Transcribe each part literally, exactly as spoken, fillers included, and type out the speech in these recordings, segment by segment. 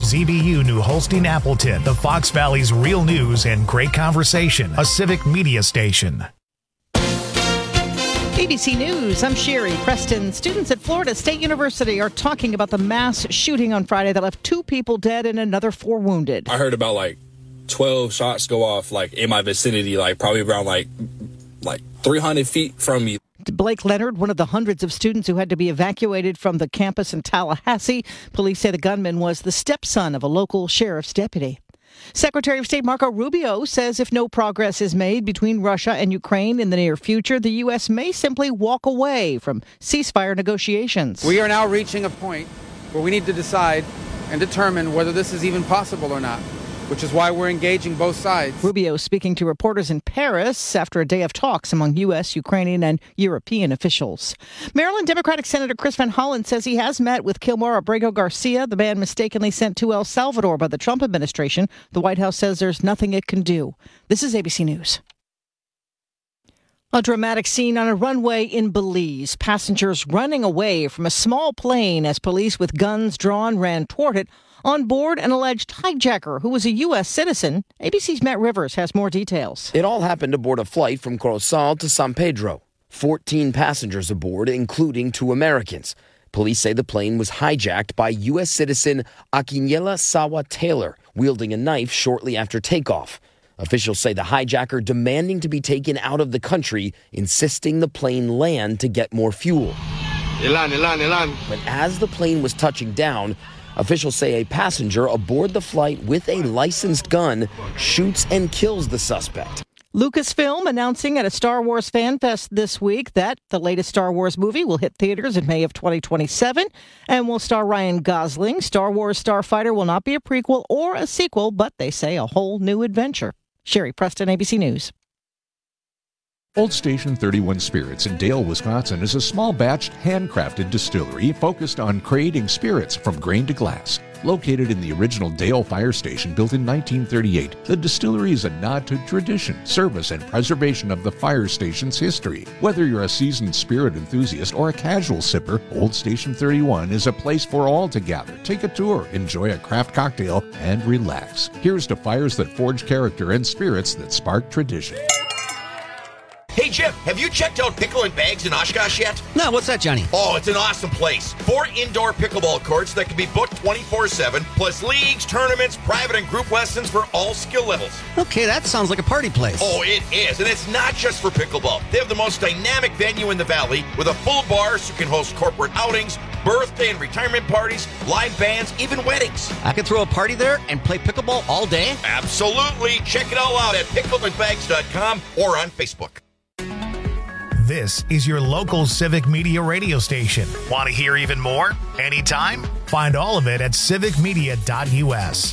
Z B U New Holstein Appleton, the Fox Valley's real news and great conversation, a civic media station. A B C News, I'm Sherry Preston. Students at Florida State University are talking about the mass shooting on Friday that left two people dead and another four wounded. I heard about like twelve shots go off like in my vicinity, like probably around like like three hundred feet from me. Blake Leonard, one of the hundreds of students who had to be evacuated from the campus in Tallahassee. Police say the gunman was the stepson of a local sheriff's deputy. Secretary of State Marco Rubio says if no progress is made between Russia and Ukraine in the near future, the U S may simply walk away from ceasefire negotiations. We are now reaching a point where we need to decide and determine whether this is even possible or not, which is why we're engaging both sides. Rubio speaking to reporters in Paris after a day of talks among U S, Ukrainian, and European officials. Maryland Democratic Senator Chris Van Hollen says he has met with Kilmar Abrego Garcia, the man mistakenly sent to El Salvador by the Trump administration. The White House says there's nothing it can do. This is A B C News. A dramatic scene on a runway in Belize. Passengers running away from a small plane as police with guns drawn ran toward it. On board, an alleged hijacker who was a U S citizen. A B C's Matt Rivers has more details. It all happened aboard a flight from Corozal to San Pedro. fourteen passengers aboard, including two Americans. Police say the plane was hijacked by U S citizen Akinyela Sawa Taylor, wielding a knife shortly after takeoff. Officials say the hijacker demanding to be taken out of the country, insisting the plane land to get more fuel. Elan, elan, elan. But as the plane was touching down, officials say a passenger aboard the flight with a licensed gun shoots and kills the suspect. Lucasfilm announcing at a Star Wars Fan Fest this week that the latest Star Wars movie will hit theaters in May of twenty twenty-seven and will star Ryan Gosling. Star Wars Starfighter will not be a prequel or a sequel, but they say a whole new adventure. Sherry Preston, A B C News. Old Station thirty-one Spirits in Dale, Wisconsin is a small batched, handcrafted distillery focused on creating spirits from grain to glass. Located in the original Dale Fire Station built in nineteen thirty-eight, the distillery is a nod to tradition, service, and preservation of the fire station's history. Whether you're a seasoned spirit enthusiast or a casual sipper, Old Station thirty-one is a place for all to gather. Take a tour, enjoy a craft cocktail, and relax. Here's to fires that forge character and spirits that spark tradition. Hey, Jim, have you checked out Pickle and Bags in Oshkosh yet? No, what's that, Johnny? Oh, it's an awesome place. Four indoor pickleball courts that can be booked twenty-four seven, plus leagues, tournaments, private and group lessons for all skill levels. Okay, that sounds like a party place. Oh, it is, and it's not just for pickleball. They have the most dynamic venue in the valley with a full bar so you can host corporate outings, birthday and retirement parties, live bands, even weddings. I could throw a party there and play pickleball all day? Absolutely. Check it all out at pickle and bags dot com or on Facebook. This is your local civic media radio station. Want to hear even more? Anytime? Find all of it at civic media dot U S.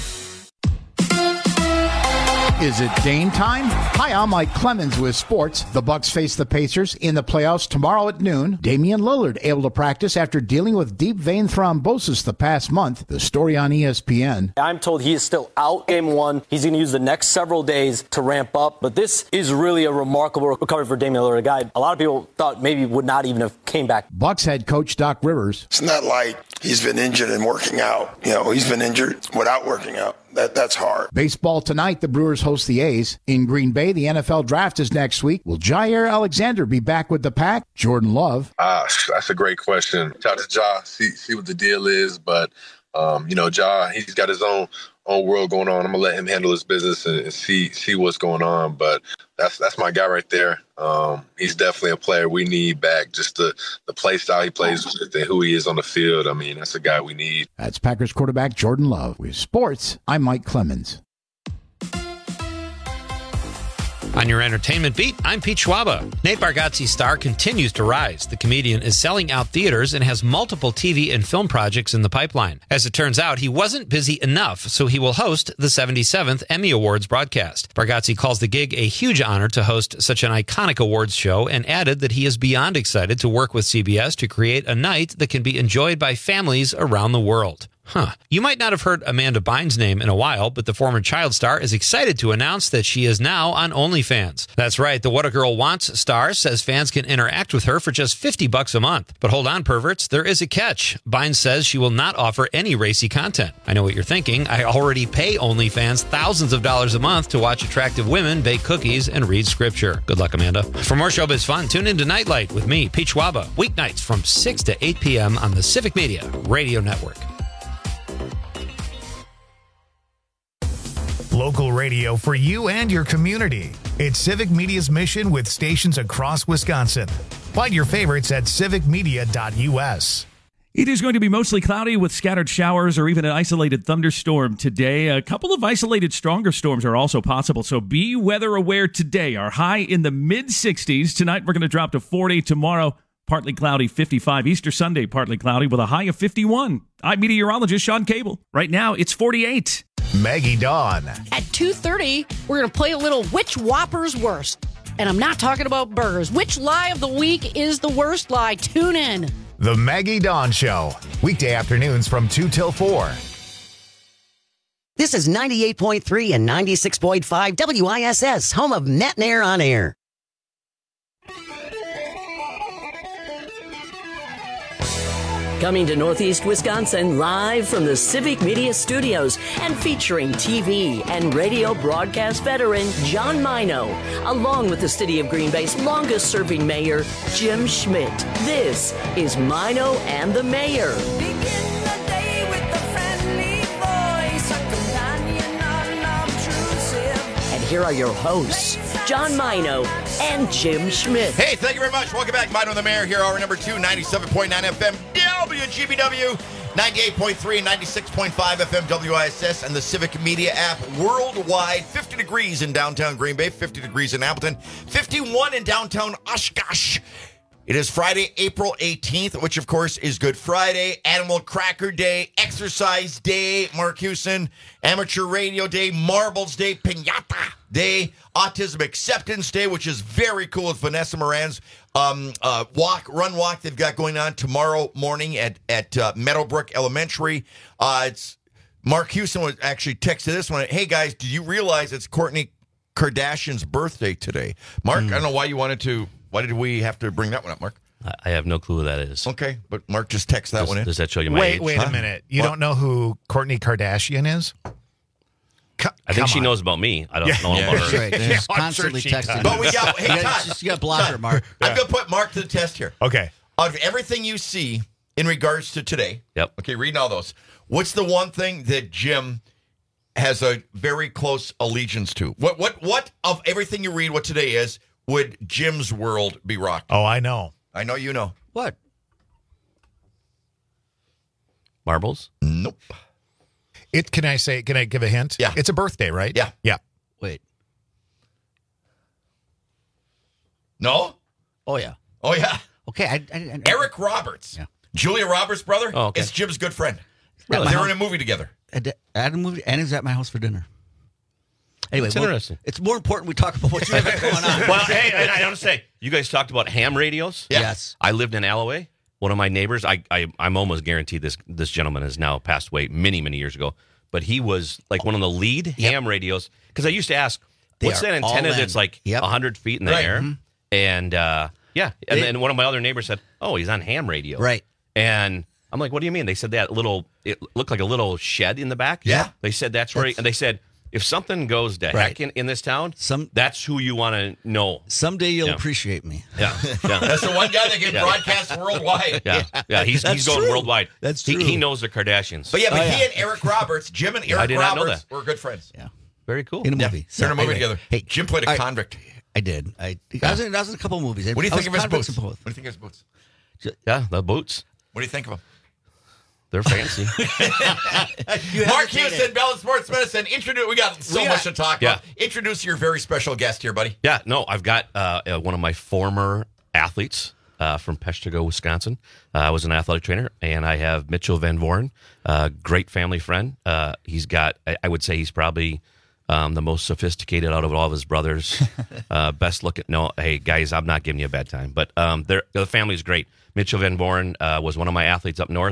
Is it game time? Hi, I'm Mike Clemens with sports. The Bucks face the Pacers in the playoffs tomorrow at noon. Damian Lillard able to practice after dealing with deep vein thrombosis the past month. The story on E S P N. I'm told he is still out game one. He's going to use the next several days to ramp up. But this is really a remarkable recovery for Damian Lillard, a guy a lot of people thought maybe would not even have came back. Bucks head coach Doc Rivers. It's not like he's been injured and working out. You know, he's been injured without working out. That That's hard. Baseball tonight, the Brewers host the A's. In Green Bay, the N F L draft is next week. Will Jair Alexander be back with the Pack? Jordan Love. Ah, that's a great question. Talk to Ja, see, see what the deal is. But, um, you know, Ja, he's got his own own world going on. I'm going to let him handle his business and, and see see what's going on. But that's that's my guy right there. Um, he's definitely a player we need back. Just the, the play style he plays with and who he is on the field. I mean, that's a guy we need. That's Packers quarterback Jordan Love. With sports, I'm Mike Clemens. On your entertainment beat, I'm Pete Schwaba. Nate Bargatze's star continues to rise. The comedian is selling out theaters and has multiple T V and film projects in the pipeline. As it turns out, he wasn't busy enough, so he will host the seventy-seventh Emmy Awards broadcast. Bargatze calls the gig a huge honor to host such an iconic awards show and added that he is beyond excited to work with C B S to create a night that can be enjoyed by families around the world. Huh. You might not have heard Amanda Bynes' name in a while, but the former child star is excited to announce that she is now on OnlyFans. That's right. The What a Girl Wants star says fans can interact with her for just fifty bucks a month. But hold on, perverts, there is a catch. Bynes says she will not offer any racy content. I know what you're thinking. I already pay OnlyFans thousands of dollars a month to watch attractive women bake cookies and read scripture. Good luck, Amanda. For more showbiz fun, tune into Nightlight with me, Pete Schwaba, weeknights from six to eight p.m. on the Civic Media Radio Network. Local radio for you and your community. It's Civic Media's mission with stations across Wisconsin. Find your favorites at civic media dot u s. It is going to be mostly cloudy with scattered showers or even an isolated thunderstorm today. A couple of isolated stronger storms are also possible, so be weather aware today. Our high in the mid sixties. Tonight we're going to drop to forty. Tomorrow, partly cloudy, fifty-five. Easter Sunday, partly cloudy with a high of fifty-one. I'm meteorologist Sean Cable. Right now, it's forty-eight. Maggie Dawn. At two thirty, we're going to play a little Which Whopper's Worst. And I'm not talking about burgers. Which lie of the week is the worst lie? Tune in. The Maggie Dawn Show. Weekday afternoons from two till four. This is ninety-eight point three and ninety-six point five W I S S, home of Matt and Air on Air. Coming to Northeast Wisconsin live from the Civic Media Studios and featuring T V and radio broadcast veteran John Mino, along with the City of Green Bay's longest-serving mayor, Jim Schmidt. This is Mino and the Mayor. And here are your hosts, John Mino and Jim Schmidt. Hey, thank you very much. Welcome back. Mino and the Mayor here, hour number two, ninety-seven point nine F M, W G B W, ninety-eight point three and ninety-six point five F M, W I S S, and the Civic Media app worldwide. fifty degrees in downtown Green Bay, fifty degrees in Appleton, fifty-one in downtown Oshkosh. It is Friday, April eighteenth, which, of course, is Good Friday, Animal Cracker Day, Exercise Day, Mark Hewson, Amateur Radio Day, Marbles Day, Piñata Day, Autism Acceptance Day, which is very cool with Vanessa Moran's um, uh, walk, run walk they've got going on tomorrow morning at, at uh, Meadowbrook Elementary. Uh, it's Mark Hewson was actually texted this one. Hey, guys, do you realize it's Kourtney Kardashian's birthday today? Mark, mm. I don't know why you wanted to... Why did we have to bring that one up, Mark? I have no clue who that is. Okay, but Mark just texted that does, one in. Does that show you my wait, age? Wait, wait huh? a minute. You what? don't know who Kourtney Kardashian is? C- I think she on. knows about me. I don't yeah. know yeah, about her. Right. She's yeah, constantly sure she texting. But we got, hey, you got, Todd, you got to block her, Mark. Yeah. I'm going to put Mark to the test here. Okay. Out of everything you see in regards to today, yep. Okay, reading all those, what's the one thing that Jim has a very close allegiance to? What, what, what of everything you read, what today is, would Jim's world be rocked? Oh, I know. I know you know. What? Marbles? Nope. It. Can I say, can I give a hint? Yeah. It's a birthday, right? Yeah. Yeah. Wait. No? Oh, yeah. Oh, yeah. Okay. I, I, I, Eric Roberts. Yeah. Julia Roberts' brother. Oh, okay. It's Jim's good friend. Really? They were in a movie together. At a movie, and he was at my house for dinner. Anyway, it's well, interesting. It's more important we talk about what you have going on. Well, hey, I, I want to say, you guys talked about ham radios. Yeah. Yes. I lived in Alloway. One of my neighbors, I, I, I'm almost guaranteed this this gentleman has now passed away many, many years ago. But he was like one of the lead yep. ham radios. Because I used to ask, they what's that antenna that's like yep. one hundred feet in the right. air? Mm-hmm. And uh, yeah, and they, then one of my other neighbors said, oh, he's on ham radio. Right. And I'm like, what do you mean? They said that little, it looked like a little shed in the back. Yeah. They said that's where, he, and they said, if something goes to right. heck in, in this town, Some, that's who you want to know. Someday you'll yeah. appreciate me. Yeah. yeah. That's the one guy that can yeah. broadcast worldwide. Yeah, yeah, he's, he's going true. worldwide. That's true. He, he knows the Kardashians. But yeah, but oh, he yeah. and Eric Roberts, Jim and Eric I did not know Roberts that. were good friends. Yeah. Very cool. In a movie. Yeah. So, They're in a movie anyway, together. Hey, Jim played a I, convict. I did. I, I, was in, I was in a couple of movies. What do you I think of his convicts boots? in What both. do you think of his boots? Yeah, the boots. What do you think of them? They're fancy. Mark Hewson, Bell Sports Medicine. Introduce. We got so we much got, to talk yeah. about. Introduce your very special guest here, buddy. Yeah, no, I've got uh, uh, one of my former athletes uh, from Peshtigo, Wisconsin. Uh, I was an athletic trainer, and I have Mitchell Van Voren, uh, great family friend. Uh, he's got, I, I would say he's probably um, the most sophisticated out of all of his brothers. uh, best looking. No, hey, guys, I'm not giving you a bad time, but um, the family's great. Mitchell Van Voren uh, was one of my athletes up north.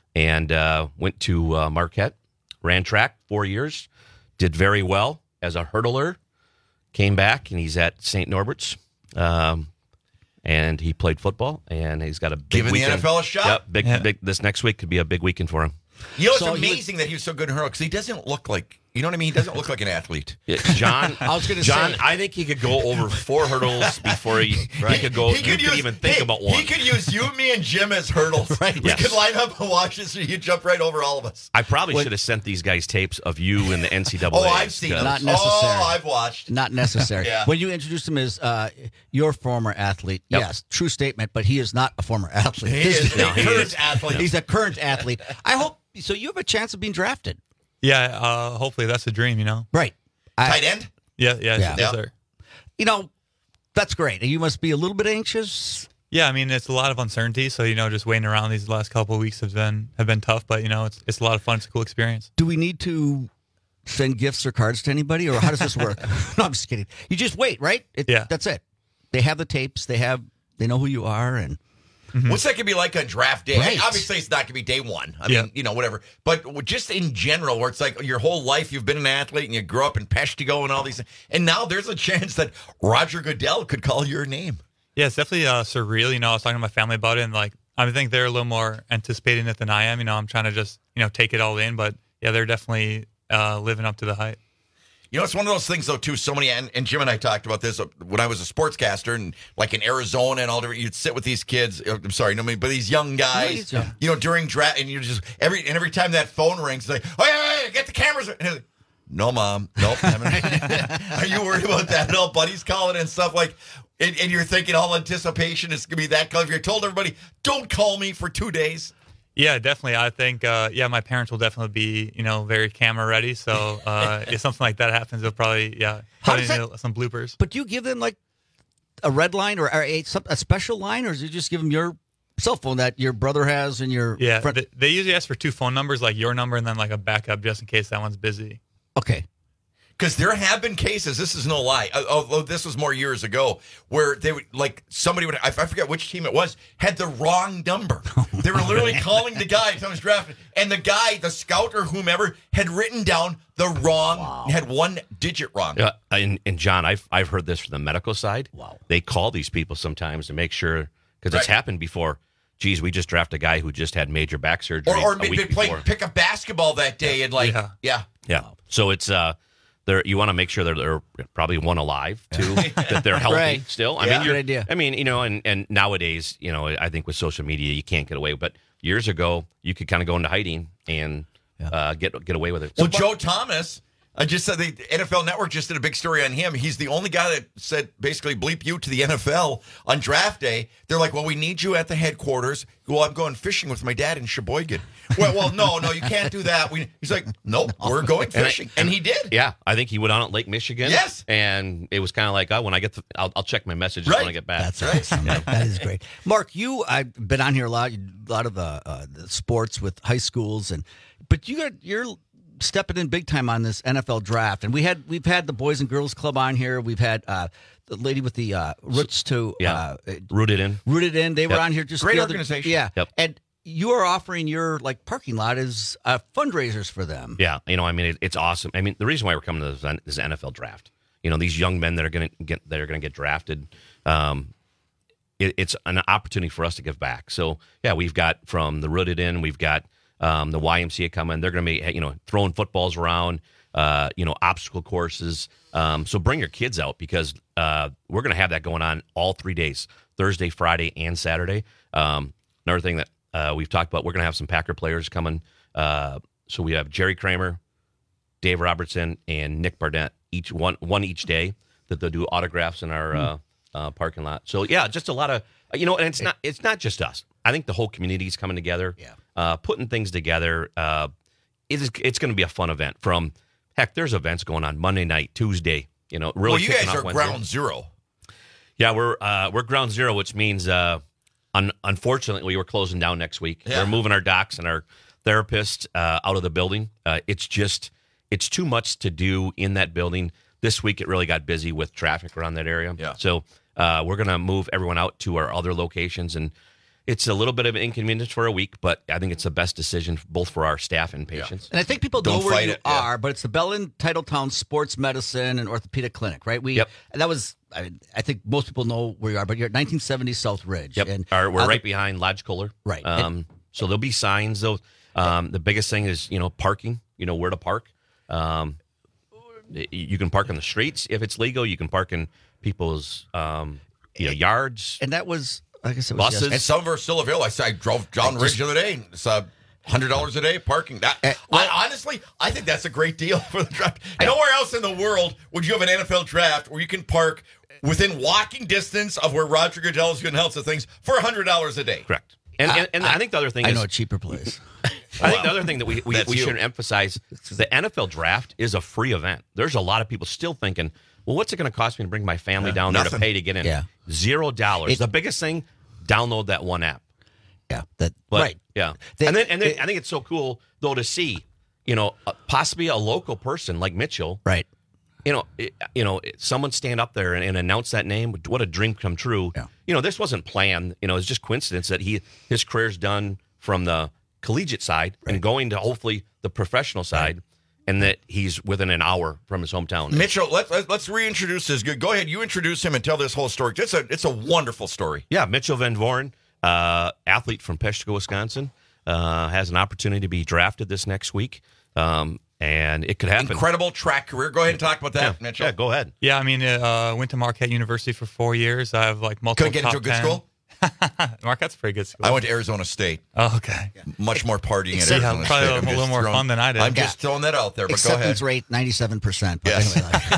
and uh, went to uh, Marquette, ran track four years, did very well as a hurdler, came back, and he's at Saint Norbert's, um, and he played football, and he's got a big Giving weekend. the N F L a shot? Yep, big, Yeah. big, this next week could be a big weekend for him. You know, it's So amazing that he was so good in hurdle because he doesn't look like, you know what I mean? He doesn't look like an athlete. Yeah, John, I was gonna John, say- I think he could go over four hurdles before he, he could go. He you could could use- even think he- about one. He could use you, me, and Jim as hurdles. Right. We Yes. could line up and watch this, so you jump right over all of us. I probably When- should have sent these guys tapes of you in the N C double A. Oh, I've seen them. Not necessary. Oh, I've watched. Not necessary. Yeah. When you introduce him as uh, your former athlete, Yep. yes, true statement, but he is not a former athlete. He His- is a No, he current is. athlete. He's a current athlete. I hope so. You have a chance of being drafted, Yeah, uh, hopefully that's the dream, you know? right? I- Tight end? Yeah, yeah, Yeah. yes, sir. You know, that's great. You must be a little bit anxious. Yeah, I mean, it's a lot of uncertainty, so, you know, just waiting around these last couple of weeks have been have been tough, but, you know, it's it's a lot of fun. It's a cool experience. Do we need to send gifts or cards to anybody, or how does this work? No, I'm just kidding. You just wait, right? It, Yeah. That's it. They have the tapes. They have. They know who you are, and What's that going to be like on draft day? Right. Hey, obviously, it's not going to be day one. I Yeah. mean, you know, whatever. But just in general, where it's like your whole life you've been an athlete and you grew up in Peshtigo and all these things. And now there's a chance that Roger Goodell could call your name. Yeah, it's definitely uh, surreal. You know, I was talking to my family about it, and, like, I think they're a little more anticipating it than I am. You know, I'm trying to just, you know, take it all in, but, yeah, they're definitely uh, living up to the hype. You know, it's one of those things, though, too. So many, and, and Jim and I talked about this when I was a sportscaster, and like in Arizona and all different. You'd sit with these kids. I'm sorry, no, but these young guys, Yeah. you know, during draft, and you just every and every time that phone rings, it's like, oh yeah, yeah, get the cameras. And like, no, mom, nope. Are you worried about that? No, buddy's calling and stuff like. And, and you're thinking all anticipation is going to be that. If you told everybody, don't call me for two days. Yeah, definitely. I think, uh, yeah, my parents will definitely be, you know, very camera ready. So uh, if something like that happens, they'll probably, yeah, How probably does that- need some bloopers. But do you give them like a red line or, or a, some- a special line, or do you just give them your cell phone that your brother has and your Yeah, friend? they, they usually ask for two phone numbers, like your number and then like a backup just in case that one's busy. Okay. Because there have been cases, this is no lie, uh, although this was more years ago, where they would, like, somebody would, I I forget which team it was, had the wrong number. They were literally calling the guy, someone was drafted, and the guy, the scout or whomever, had written down the wrong, had one digit wrong. Yeah, and, and John, I've I've heard this from the medical side. Wow. They call these people sometimes to make sure, because it's Right. happened before. Geez, we just drafted a guy who just had major back surgery Or, or a maybe week they played, before. pick up basketball that day and, like, yeah. Yeah. yeah. Yeah. So it's uh, they're you want to make sure that they're probably one alive too, that they're healthy Right. still. I Yeah. mean, you're, Good idea. I mean, you know, and and nowadays, you know, I think with social media, you can't get away. But years ago, you could kind of go into hiding and uh, get get away with it. Well, Joe Thomas, I just said the N F L Network just did a big story on him. He's the only guy that said basically bleep you to the N F L on draft day. They're like, well, we need you at the headquarters. Well, I'm going fishing with my dad in Sheboygan. Well, well, no, no, you can't do that. We, he's like, nope, we're going And I- fishing, and, he did. Yeah, I think he went on at Lake Michigan. Yes. And it was kind of like, oh, when I get, to, I'll, I'll check my messages Right. when I get back. That's awesome. That is great. Mark, you, I've been on here a lot, a lot of the, uh, the sports with high schools, and but you got you're stepping in big time on this N F L draft. And we had we've had the Boys and Girls Club on here. We've had uh, the lady with the uh, roots to Yeah. uh, Rooted in. rooted in. They were Yep. on here just Great the other- organization. Yeah, Yep. and you are offering your like parking lot as uh, fundraisers for them. Yeah, you know, I mean, it, it's awesome. I mean, the reason why we're coming to this, N- this N F L draft, you know, these young men that are going to get that are going to get drafted, um, it, it's an opportunity for us to give back. So, yeah, we've got from the Rooted In, we've got um, the Y M C A coming. They're going to be, you know, throwing footballs around, uh, you know, obstacle courses. Um, so bring your kids out because uh, we're going to have that going on all three days, Thursday, Friday, and Saturday. Um, another thing that uh, we've talked about, we're going to have some Packer players coming. Uh, so we have Jerry Kramer, Dave Robertson, and Nick Barnett, each one one each day that they'll do autographs in our uh, uh, parking lot. So yeah, just a lot of you know, and it's not it's not just us. I think the whole community is coming together, Yeah. uh, putting things together. Uh, it is it's going to be a fun event. From heck, there's events going on Monday night, Tuesday. You know, really. Well, you kicking guys off are Wednesday. ground zero. Yeah, we're uh, we're ground zero, which means uh, un- unfortunately we're closing down next week. Yeah. We're moving our docs and our therapist uh, out of the building. Uh, it's just it's too much to do in that building. This week it really got busy with traffic around that area. Yeah. So uh, we're gonna move everyone out to our other locations, and it's a little bit of an inconvenience for a week, but I think it's the best decision both for our staff and patients. And I think people Don't know where fight you it, yeah. are, but it's the Bellin Titletown Sports Medicine and Orthopedic Clinic, right? We Yep. and that was. I, mean, I think most people know where you are, but you're at nineteen seventy South Ridge. Yep. And Our, we're other- right behind Lodge Kohler. Right. Um, so there'll be signs. Though um, the biggest thing is you know parking. You know where to park. Um, you can park on the streets if it's legal. You can park in people's um, you know yards. And that was, I guess, it was buses. And some of them are still available. I, saw, I drove John I Ridge just- the other day. And it's uh, one hundred dollars a day parking. That I, honestly, I think that's a great deal for the draft. Nowhere else in the world would you have an N F L draft where you can park within walking distance of where Roger Goodell is going to help the things for one hundred dollars a day. Correct. And, and, and I, think the other thing I is know a cheaper place. I think the other thing that we, we, That's we you. should emphasize, the N F L draft is a free event. There's a lot of people still thinking, well, what's it going to cost me to bring my family Yeah, down there to nothing. pay to get in? Yeah. Zero dollars. It- The biggest thing, download that one app. Yeah, that But, right. Yeah. They- and then, and then it- I think it's so cool, though, to see, you know, uh, possibly a local person like Mitchell. Right. You know, it, you know, it- someone stand up there and, and announce that name. What a dream come true. Yeah. You know, this wasn't planned. You know, it's just coincidence that he his career's done from the collegiate side and going to hopefully the professional side, and that he's within an hour from his hometown. Mitchell, let's let's reintroduce this. Go ahead, you introduce him and tell this whole story. It's a it's a wonderful story. Yeah, Mitchell Van Voren, uh, athlete from Peshtigo, Wisconsin, uh, has an opportunity to be drafted this next week, um, and it could happen. Incredible track career. Go ahead and talk about that, Yeah, Mitchell. yeah, go ahead. Yeah, I mean, uh, went to Marquette University for four years. I have like multiple. Couldn't get into top a good ten. school? Marquette's a pretty good school. I went to Arizona State. Oh, okay. Much more partying at Except- Arizona Yeah, probably State. a I'm little just more throwing- fun than I did. I'm Yeah. just throwing that out there, but Acceptance go ahead. rate ninety-seven percent. Yes.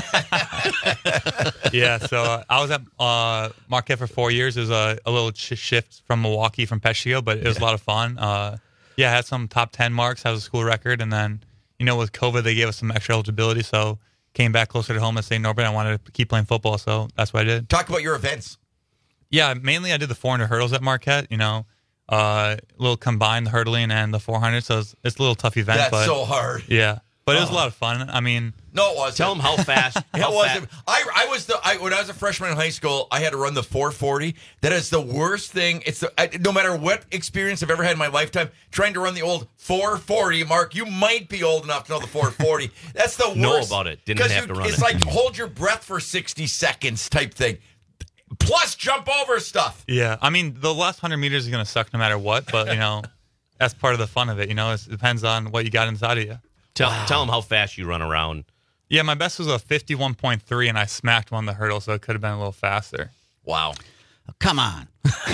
yeah, so uh, I was at uh, Marquette for four years. It was a, a little sh- shift from Milwaukee, from Peshtigo, but it was a lot of fun. Uh, yeah, I had some top ten marks, had a school record, and then, you know, with COVID, they gave us some extra eligibility, so came back closer to home at Saint Norbert. I wanted to keep playing football, so that's what I did. Talk about your events. Yeah, mainly I did the four hundred hurdles at Marquette, you know, uh, a little combined, the hurdling and the four hundred, so it's, it's a little tough event. That's but, so hard. Yeah, but it was Oh. a lot of fun. I mean, No, it wasn't. Tell them how fast. It how wasn't. fast- I, I was the I, when I was a freshman in high school. I had to run the four forty. That is the worst thing. It's the, I, no matter what experience I've ever had in my lifetime trying to run the old four forty. Mark, you might be old enough to know the four forty. That's the worst. Know about it. Didn't 'Cause have you- to run It's it. like hold your breath for sixty seconds type thing. Plus jump over stuff. yeah, I mean, the last hundred meters is going to suck no matter what, but, you know, that's part of the fun of it. You know, it's, it depends on what you got inside of you. Tell, tell them how fast you run around. Yeah, my best was a fifty-one point three, and I smacked one of the hurdles, so it could have been a little faster. Wow. Come on.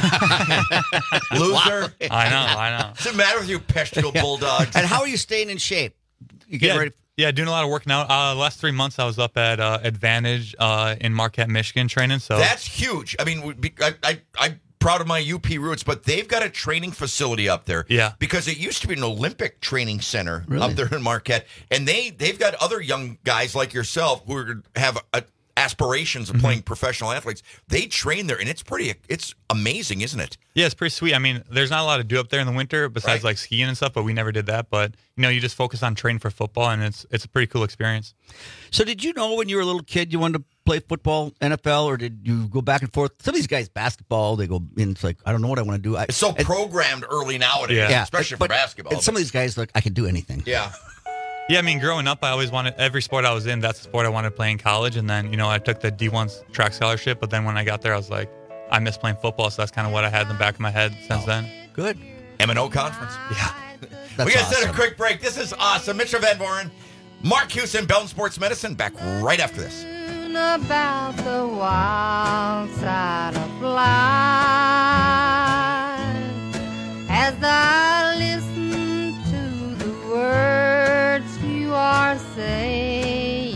Loser. I know, I know. What's the matter with you, Peshtigo Bulldogs? And how are you staying in shape? You getting Yeah, ready? yeah, doing a lot of working out. Uh, last three months, I was up at uh, Advantage uh, in Marquette, Michigan, training. So That's huge. I mean, we- I, I, I'm proud of my U P roots, but they've got a training facility up there. Yeah. Because it used to be an Olympic training center Really? up there in Marquette, and they they've got other young guys like yourself who are, have a, aspirations of Mm-hmm. playing professional athletes. They train there, and it's pretty. It's amazing, isn't it? yeah, it's pretty sweet. I mean, there's not a lot to do up there in the winter besides Right. like skiing and stuff, but we never did that. But you know, you just focus on training for football, and it's it's a pretty cool experience. So did you know when you were a little kid you wanted to play football, N F L, or did you go back and forth? Some of these guys, basketball, they go in, it's like, I don't know what I want to do. I, It's so programmed early nowadays, Yeah. especially but- for basketball. And some of these guys, like, I can do anything. yeah. Yeah, I mean, growing up, I always wanted every sport I was in. That's the sport I wanted to play in college, and then you know, I took the D one track scholarship. But then when I got there, I was like, I miss playing football, so that's kind of what I had in the back of my head since then. Good. M and O conference. Yeah. That's we got to set a awesome. quick break. This is awesome. Mitchell Van Voren, Mark Houston, Bellin Sports Medicine, back right after this. About the wild side of life as I listen to the words you are saying,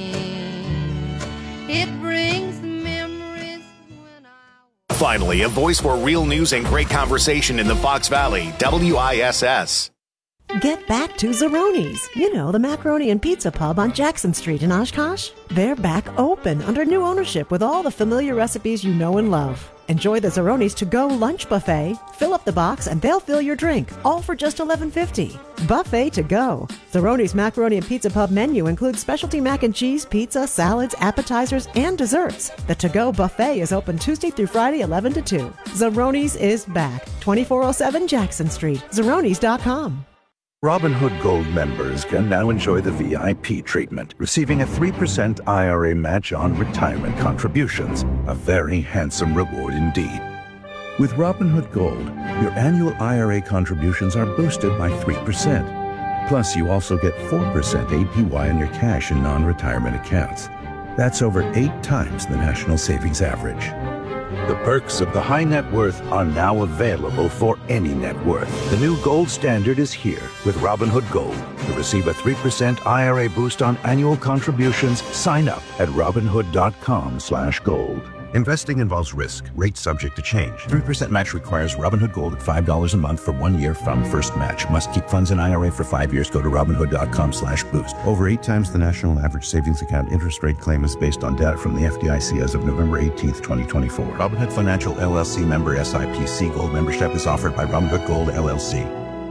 it brings memories when I Finally, a voice for real news and great conversation in the Fox Valley, W I S S. Get back to Zeroni's. You know, the macaroni and pizza pub on Jackson Street in Oshkosh. They're back open under new ownership with all the familiar recipes you know and love. Enjoy the Zeroni's to-go lunch buffet. Fill up the box and they'll fill your drink, all for just eleven fifty. Buffet to go. Zeroni's Macaroni and Pizza Pub menu includes specialty mac and cheese, pizza, salads, appetizers, and desserts. The to-go buffet is open Tuesday through Friday, eleven to two. Zeroni's is back. twenty-four oh seven Jackson Street. Zeronis dot com. Robinhood Gold members can now enjoy the V I P treatment, receiving a three percent I R A match on retirement contributions, a very handsome reward indeed. With Robinhood Gold, your annual I R A contributions are boosted by three percent. Plus, you also get four percent A P Y on your cash and non-retirement accounts. That's over eight times the national savings average. The perks of the high net worth are now available for any net worth. The new gold standard is here with Robinhood Gold. To receive a three percent I R A boost on annual contributions, sign up at Robinhood.com slash gold. Investing involves risk. Rates subject to change. three percent match requires Robinhood Gold at five dollars a month for one year from first match. Must keep funds in I R A for five years. Go to Robinhood.com slash boost. Over eight times the national average savings account interest rate claim is based on data from the F D I C as of November eighteenth, twenty twenty-four. Robinhood Financial L L C member S I P C. Gold membership is offered by Robinhood Gold L L C.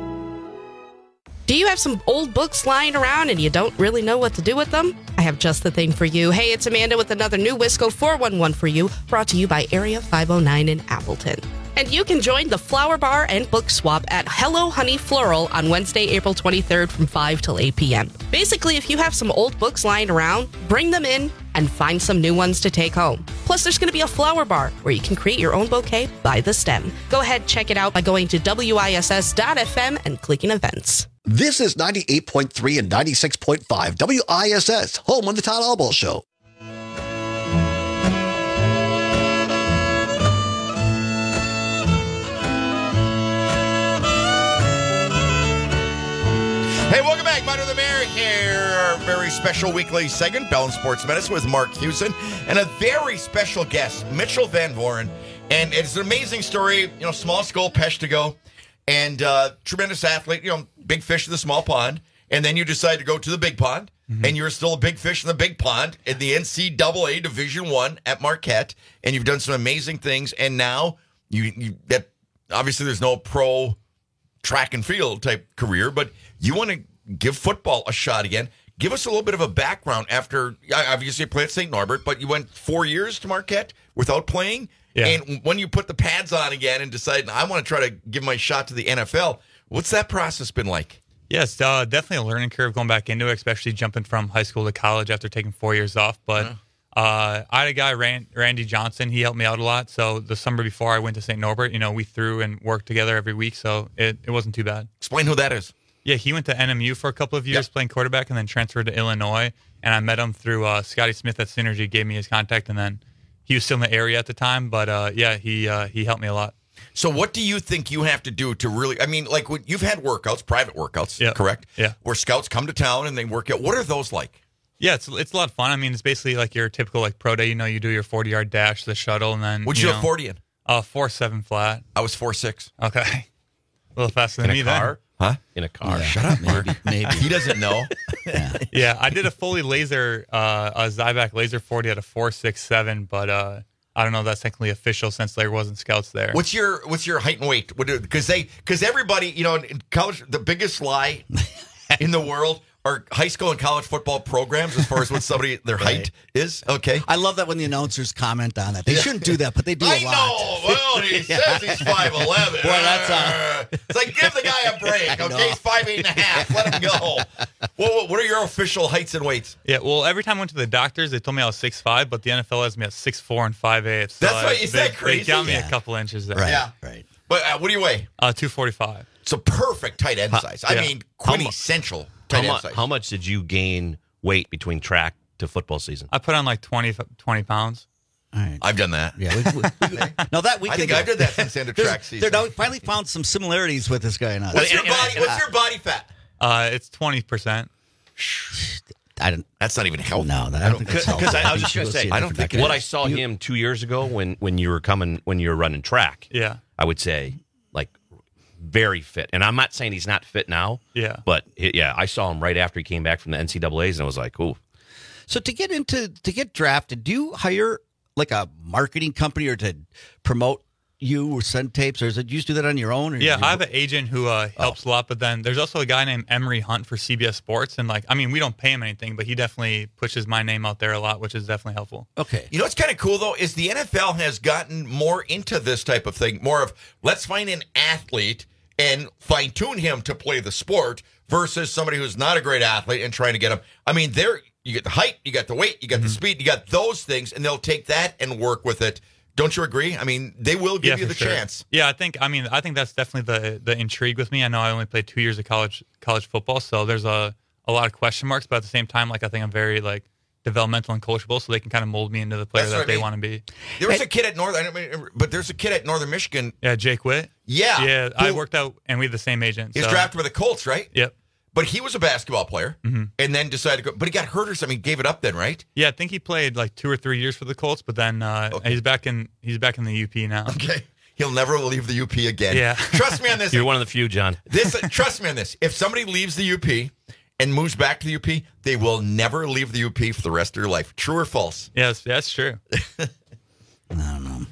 Do you have some old books lying around and you don't really know what to do with them? I have just the thing for you. Hey, it's Amanda with another new Wisco four one one for you, brought to you by Area five oh nine in Appleton. And you can join the Flower Bar and Book Swap at Hello Honey Floral on Wednesday, April twenty-third from five till eight p.m. Basically, if you have some old books lying around, bring them in and find some new ones to take home. Plus, there's going to be a flower bar where you can create your own bouquet by the stem. Go ahead, check it out by going to W I S S dot F M and clicking events. This is ninety-eight point three and ninety-six point five W I S S, home of the Todd Albaugh Show. Hey, welcome back. Minor the Mayor here. Our very special weekly segment, Bell and Sports Minutes with Mark Hewson, and a very special guest, Mitchell Van Voren. And it's an amazing story. You know, small school, Peshtigo, and uh, tremendous athlete. You know, big fish in the small pond. And then you decide to go to the big pond, mm-hmm. and you're still a big fish in the big pond in the N C double A Division One at Marquette. And you've done some amazing things. And now you, you that obviously there's no pro track and field type career, but you want to give football a shot again. Give us a little bit of a background after, obviously you played at Saint Norbert, but you went four years to Marquette without playing. Yeah. And when you put the pads on again and decide, I want to try to give my shot to the N F L, what's that process been like? Yes, uh, definitely a learning curve going back into it, especially jumping from high school to college after taking four years off. But yeah. uh, I had a guy, Rand, Randy Johnson. He helped me out a lot. So the summer before I went to Saint Norbert, you know, we threw and worked together every week. So it, it wasn't too bad. Explain who that is. Yeah, he went to N M U for a couple of years yep. playing quarterback and then transferred to Illinois. And I met him through uh, Scotty Smith at Synergy, gave me his contact. And then he was still in the area at the time. But, uh, yeah, he uh, he helped me a lot. So what do you think you have to do to really, I mean, like when you've had workouts, private workouts, yep. correct? Yeah. Where scouts come to town and they work out. What are those like? Yeah, it's it's a lot of fun. I mean, it's basically like your typical like pro day. You know, you do your forty-yard dash, the shuttle, and then... What'd you, you do a forty in? Uh, four seven flat. I was four six. Okay. A little faster than in me a car? then. Huh? In a car. Yeah. Shut up, Mark. Maybe. maybe. He doesn't know. yeah. yeah, I did a fully laser, uh, a Zyback laser forty at a four six seven, but uh, I don't know if that's technically official since there wasn't scouts there. What's your What's your height and weight? Because they because everybody, you know, in college, the biggest lie in the world are high school and college football programs as far as what somebody their right. height is. Okay, I love that when the announcers comment on that. They yeah. shouldn't do that, but they do I a lot. know. Well, he says he's five eleven. Boy, that's uh, it's like give the guy a break. Okay, he's five eight and a half. Let him go. Well, what are your official heights and weights? Yeah, well, every time I went to the doctors, they told me I was six five, but the N F L has me at six four and five eighths. So that's right. Is they, that crazy? They got me yeah. a couple inches there. Right. Yeah, right. But uh, what do you weigh? Uh, two forty five. So perfect tight end size. I yeah. mean, quintessential. How, mu- how much did you gain weight between track to football season? I put on like twenty, twenty pounds. All right. I've done that. Yeah. We, we, we, no, that we I can think do. I've done that since the end of track season. There, we finally found some similarities with this guy and us. What's your And- body? and- What's your body fat? Uh, it's twenty percent. I don't. That's not even healthy. No, that, I don't think that's healthy. Because I, I was just going to We'll say, see a I don't different think doctor. what I saw him two years ago when when you were coming when you were running track. Yeah. I would say like very fit. And I'm not saying he's not fit now. Yeah. But, it, yeah, I saw him right after he came back from the N C double A's, and I was like, ooh. So to get into to get drafted, do you hire like a marketing company or to promote you or send tapes, or is it you just do that on your own? Or yeah, you, I have an agent who uh, helps oh. a lot, but then there's also a guy named Emery Hunt for C B S Sports, and like, I mean, we don't pay him anything, but he definitely pushes my name out there a lot, which is definitely helpful. Okay. You know what's kind of cool, though, is the N F L has gotten more into this type of thing, more of let's find an athlete and fine-tune him to play the sport versus somebody who's not a great athlete and trying to get him. I mean, they're you get the height, you got the weight, you got mm-hmm. the speed, you got those things, and they'll take that and work with it. Don't you agree? I mean, they will give yeah, you the sure. chance. Yeah, I think. I mean, I think that's definitely the the intrigue with me. I know I only played two years of college college football, so there's a a lot of question marks. But at the same time, like I think I'm very like developmental and coachable, so they can kind of mold me into the player that's that they I mean. want to be. There was a kid at Northern, I mean, but there's a kid at Northern Michigan. Yeah, Jake Witt. Yeah, yeah. Who, I worked out, and we had the same agent. He's so. drafted by the Colts, right? Yep. But he was a basketball player, mm-hmm. and then decided to go. But he got hurt or something. He gave it up then, right? Yeah, I think he played like two or three years for the Colts, but then uh, okay. he's back in. He's back in the U P now. Okay, he'll never leave the U P again. Yeah, trust me on this. You're one of the few, John. This, trust me on this. If somebody leaves the U P and moves back to the U P, they will never leave the U P for the rest of their life. True or false? Yes, that's true. I don't know.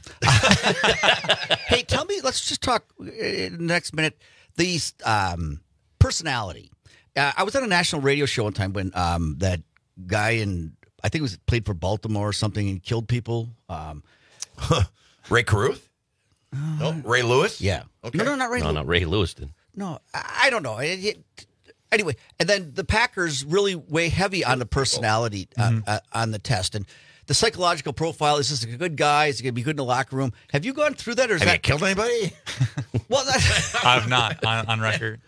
Hey, tell me. Let's just talk uh, in the next minute. The um, personality. Uh, I was on a national radio show one time when um, that guy in, I think it was played for Baltimore or something and killed people. Um, Ray Caruth? Uh, no, Ray Lewis? Yeah. Okay. No, no, not Ray no, Lewis. No, not Ray Lewis did. No, I, I don't know. It, it, anyway, and then the Packers really weigh heavy on the personality uh, mm-hmm. uh, on the test. And the psychological profile, is this a good guy? Is he going to be good in the locker room? Have you gone through that? Or is Have that you killed anybody? Well, that, I've not on, on record.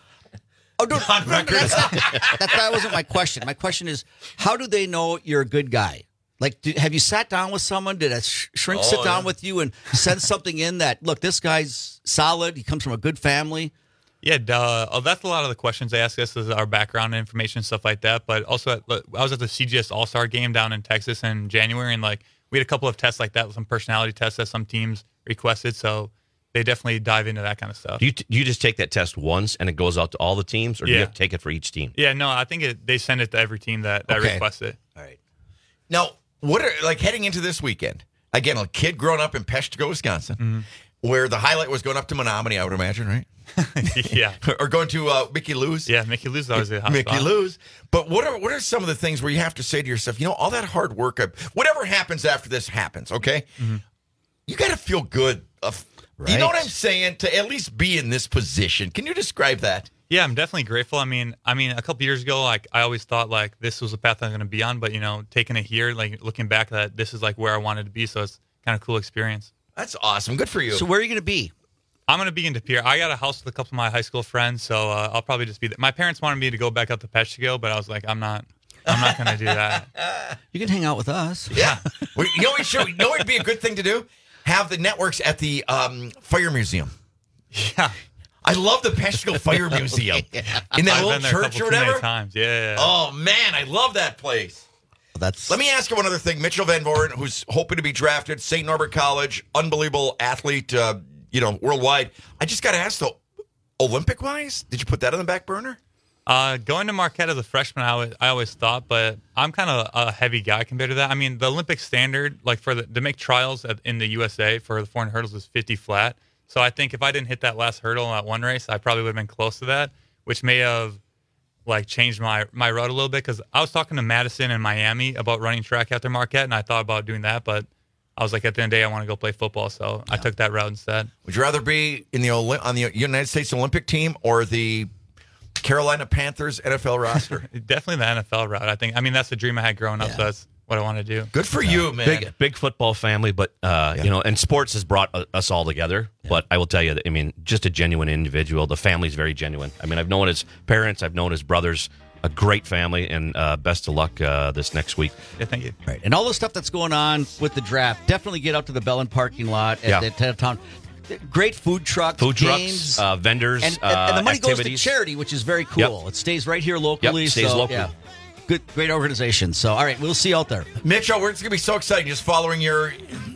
Oh, no, no, no, that's not, that, that wasn't my question. My question is, how do they know you're a good guy? Like, do, have you sat down with someone? Did a sh- shrink Oh, sit down yeah. with you and send something in that, look, this guy's solid. He comes from a good family. Yeah, duh. Oh, that's a lot of the questions they ask us is our background information, stuff like that. But also, at, I was at the C G S All-Star game down in Texas in January, and like we had a couple of tests like that, some personality tests that some teams requested. So they definitely dive into that kind of stuff. Do you, do you just take that test once and it goes out to all the teams, or do Yeah. you have to take it for each team? Yeah, no, I think it, they send it to every team that, that Okay. requests it. All right. Now, what are, like heading into this weekend, again, a kid growing up in Peshtigo, Wisconsin, Mm-hmm. where the highlight was going up to Menominee, I would imagine, right? Yeah. Or going to uh, Mickey Lou's. Yeah, Mickey Lou's always a hot Mickey spot. Lou's. But what are what are some of the things where you have to say to yourself, you know, all that hard work, I, whatever happens after this happens, okay? Mm-hmm. You got to feel good. Of, Right. You know what I'm saying? To at least be in this position. Can you describe that? Yeah, I'm definitely grateful. I mean, I mean, a couple years ago, like I always thought like this was the path I'm going to be on, but you know, taking it here, like looking back, that this is like where I wanted to be. So it's kind of a cool experience. That's awesome. Good for you. So where are you going to be? I'm going to be in De Pere. I got a house with a couple of my high school friends, so uh, I'll probably just be there. My parents wanted me to go back up to Peshtigo, but I was like, I'm not. I'm not going to do that. You can hang out with us. Yeah. Well, you know what should, you know what would be a good thing to do? Have the networks at the um, Fire Museum. Yeah. I love the Peshtigo Fire Museum. In that I've old been there a church couple or too many whatever. times. Yeah. Oh, man, I love that place. That's. Let me ask you one other thing. Mitchell Van Voren, who's hoping to be drafted, Saint Norbert College, unbelievable athlete, uh, you know, worldwide. I just got to ask, though, Olympic-wise, did you put that on the back burner? Uh, going to Marquette as a freshman, I, always, I always thought, but I'm kind of a heavy guy compared to that. I mean, the Olympic standard, like for the to make trials at, in the U S A for the four hundred hurdles is fifty flat. So I think if I didn't hit that last hurdle in that one race, I probably would have been close to that, which may have like changed my my route a little bit. Because I was talking to Madison and Miami about running track after Marquette, and I thought about doing that, but I was like, at the end of the day, I want to go play football, so yeah. I took that route instead. Would you rather be in the Oli- on the United States Olympic team or the Carolina Panthers N F L roster? Definitely the N F L route. I think. I mean, that's the dream I had growing up. Yeah. So that's what I want to do. Good for you, man. Big, big football family, but uh, Yeah. you know, and sports has brought uh, us all together. Yeah. But I will tell you that I mean, just a genuine individual. The family's very genuine. I mean, I've known his parents, I've known his brothers. A great family, and uh, best of luck uh, this next week. Yeah, thank you. Right. And all the stuff that's going on with the draft, definitely get out to the Bellin parking lot at Yeah. the Ted Town. Great food trucks, Food games, trucks, uh, vendors, and, and, and the uh, money activities. goes to charity, which is very cool. Yep. It stays right here locally. Yep, stays so, locally. Yeah. Good, great organization. So, all right, we'll see you out there. Mitchell, we're, it's going to be so exciting just following your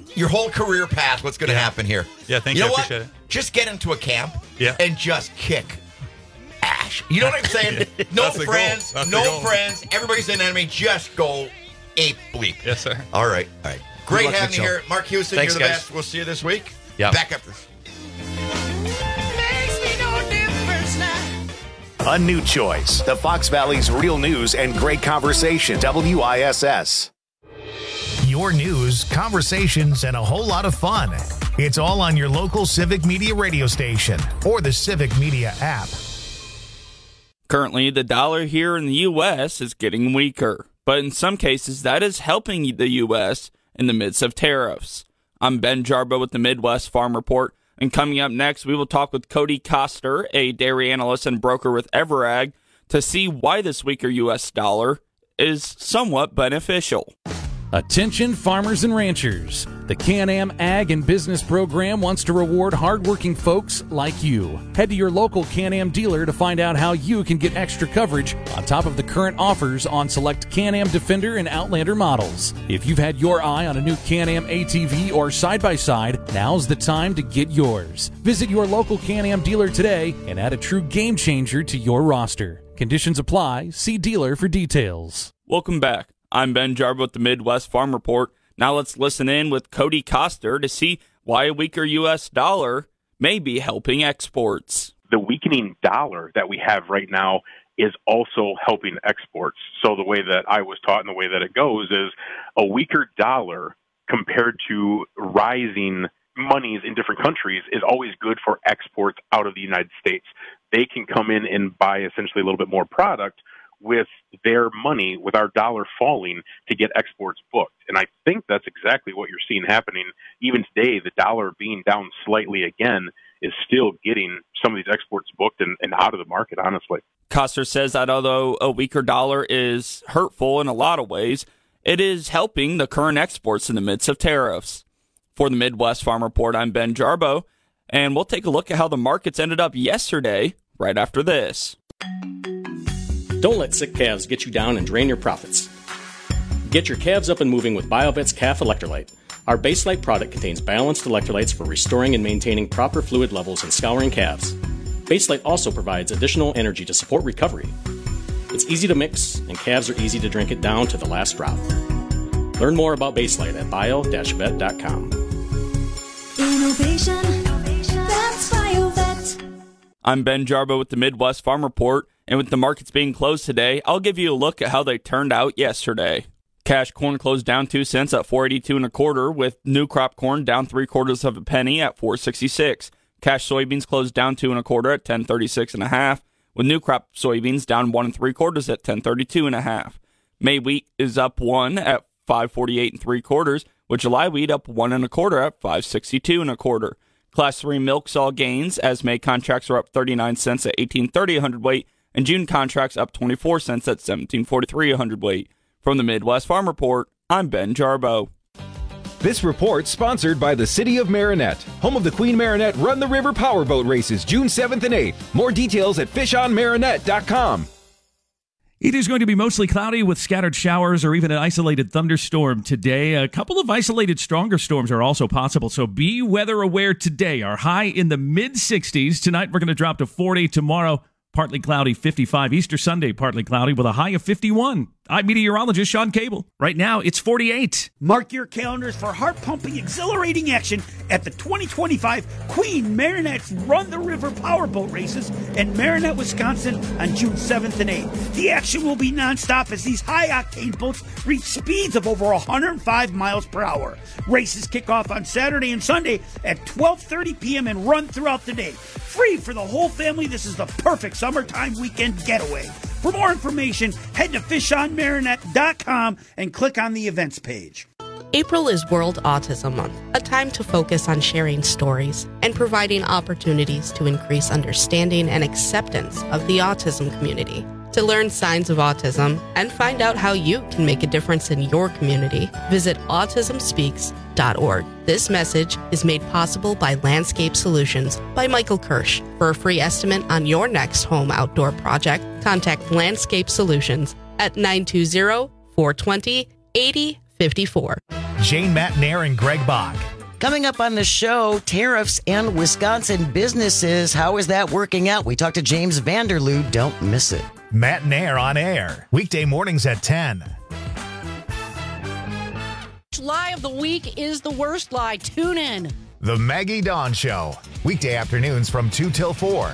your whole career path, what's going to Yeah. happen here. Yeah, thank you you. know I what? appreciate it. Just get into a camp Yeah. and just kick ash. You know what I'm saying? No That's the goal. friends, That's the no goal. friends. Everybody's an enemy. Just go ape bleep. Yes, sir. All right. All right. Great luck, having you Mitchell. here. Mark Houston, Thanks, you're the guys. best. We'll see you this week. Yeah. Back after this. A new choice. The Fox Valley's real news and great conversation. W I S S. Your news, conversations, and a whole lot of fun. It's all on your local Civic Media radio station or the Civic Media app. Currently, the dollar here in the U S is getting weaker, but in some cases, that is helping the U S in the midst of tariffs. I'm Ben Jarbo with the Midwest Farm Report, and coming up next, we will talk with Cody Koster, a dairy analyst and broker with Everag, to see why this weaker U S dollar is somewhat beneficial. Attention farmers and ranchers. The Can-Am Ag and Business Program wants to reward hardworking folks like you. Head to your local Can-Am dealer to find out how you can get extra coverage on top of the current offers on select Can-Am Defender and Outlander models. If you've had your eye on a new Can-Am A T V or side-by-side, now's the time to get yours. Visit your local Can-Am dealer today and add a true game changer to your roster. Conditions apply. See dealer for details. Welcome back. I'm Ben Jarbo with the Midwest Farm Report. Now let's listen in with Cody Koster to see why a weaker U S dollar may be helping exports. The weakening dollar that we have right now is also helping exports. So the way that I was taught and the way that it goes is a weaker dollar compared to rising monies in different countries is always good for exports out of the United States. They can come in and buy essentially a little bit more product with their money, with our dollar falling, to get exports booked. And I think that's exactly what you're seeing happening. Even today, the dollar being down slightly again is still getting some of these exports booked and, and out of the market, honestly. Koster says that although a weaker dollar is hurtful in a lot of ways, it is helping the current exports in the midst of tariffs. For the Midwest Farm Report, I'm Ben Jarbo, and we'll take a look at how the markets ended up yesterday right after this. Don't let sick calves get you down and drain your profits. Get your calves up and moving with BioVet's Calf Electrolyte. Our Baselite product contains balanced electrolytes for restoring and maintaining proper fluid levels and scouring calves. Baselite also provides additional energy to support recovery. It's easy to mix, and calves are easy to drink it down to the last drop. Learn more about Baselite at bio dash vet dot com. Innovation, that's BioVet. I'm Ben Jarbo with the Midwest Farm Report, and with the markets being closed today, I'll give you a look at how they turned out yesterday. Cash corn closed down two cents at four eighty-two and a quarter, with new crop corn down three quarters of a penny at four sixty-six. Cash soybeans closed down two and a quarter at ten thirty-six and a half, with new crop soybeans down one and three quarters at ten thirty-two and a half. May wheat is up one at five forty-eight and three quarters, with July wheat up one and a quarter at five sixty-two and a quarter. Class three milk saw gains as May contracts are up thirty-nine cents at eighteen thirty a hundredweight, and June contracts up twenty-four cents at seventeen forty-three a hundredweight. From the Midwest Farm Report, I'm Ben Jarbo. This report sponsored by the City of Marinette, home of the Queen Marinette Run the River Powerboat Races, June seventh and eighth. More details at fish on marinette dot com. It is going to be mostly cloudy with scattered showers or even an isolated thunderstorm today. A couple of isolated stronger storms are also possible, so be weather aware today. Our high in the mid sixties. Tonight we're going to drop to forty. Tomorrow, partly cloudy, fifty-five. Easter Sunday, partly cloudy with a high of fifty-one. I'm meteorologist Sean Cable. Right now, it's forty-eight. Mark your calendars for heart-pumping, exhilarating action at the twenty twenty-five Queen Marinette's Run the River Powerboat Races in Marinette, Wisconsin on June seventh and eighth. The action will be nonstop as these high-octane boats reach speeds of over one hundred five miles per hour. Races kick off on Saturday and Sunday at twelve thirty p.m. and run throughout the day. Free for the whole family, this is the perfect summertime weekend getaway. For more information, head to fish on marinette dot com and click on the events page. April is World Autism Month, a time to focus on sharing stories and providing opportunities to increase understanding and acceptance of the autism community. To learn signs of autism and find out how you can make a difference in your community, visit autism speaks dot org. This message is made possible by Landscape Solutions by Michael Kirsch. For a free estimate on your next home outdoor project, contact Landscape Solutions at nine two zero, four two zero, eight zero five four. Jane Matnair and Greg Bach. Coming up on the show, tariffs and Wisconsin businesses. How is that working out? We talked to James Vanderloo. Don't miss it. Matnair on air. Weekday mornings at ten. Lie of the week is the worst lie. Tune in. The Maggie Dawn Show. Weekday afternoons from two till four.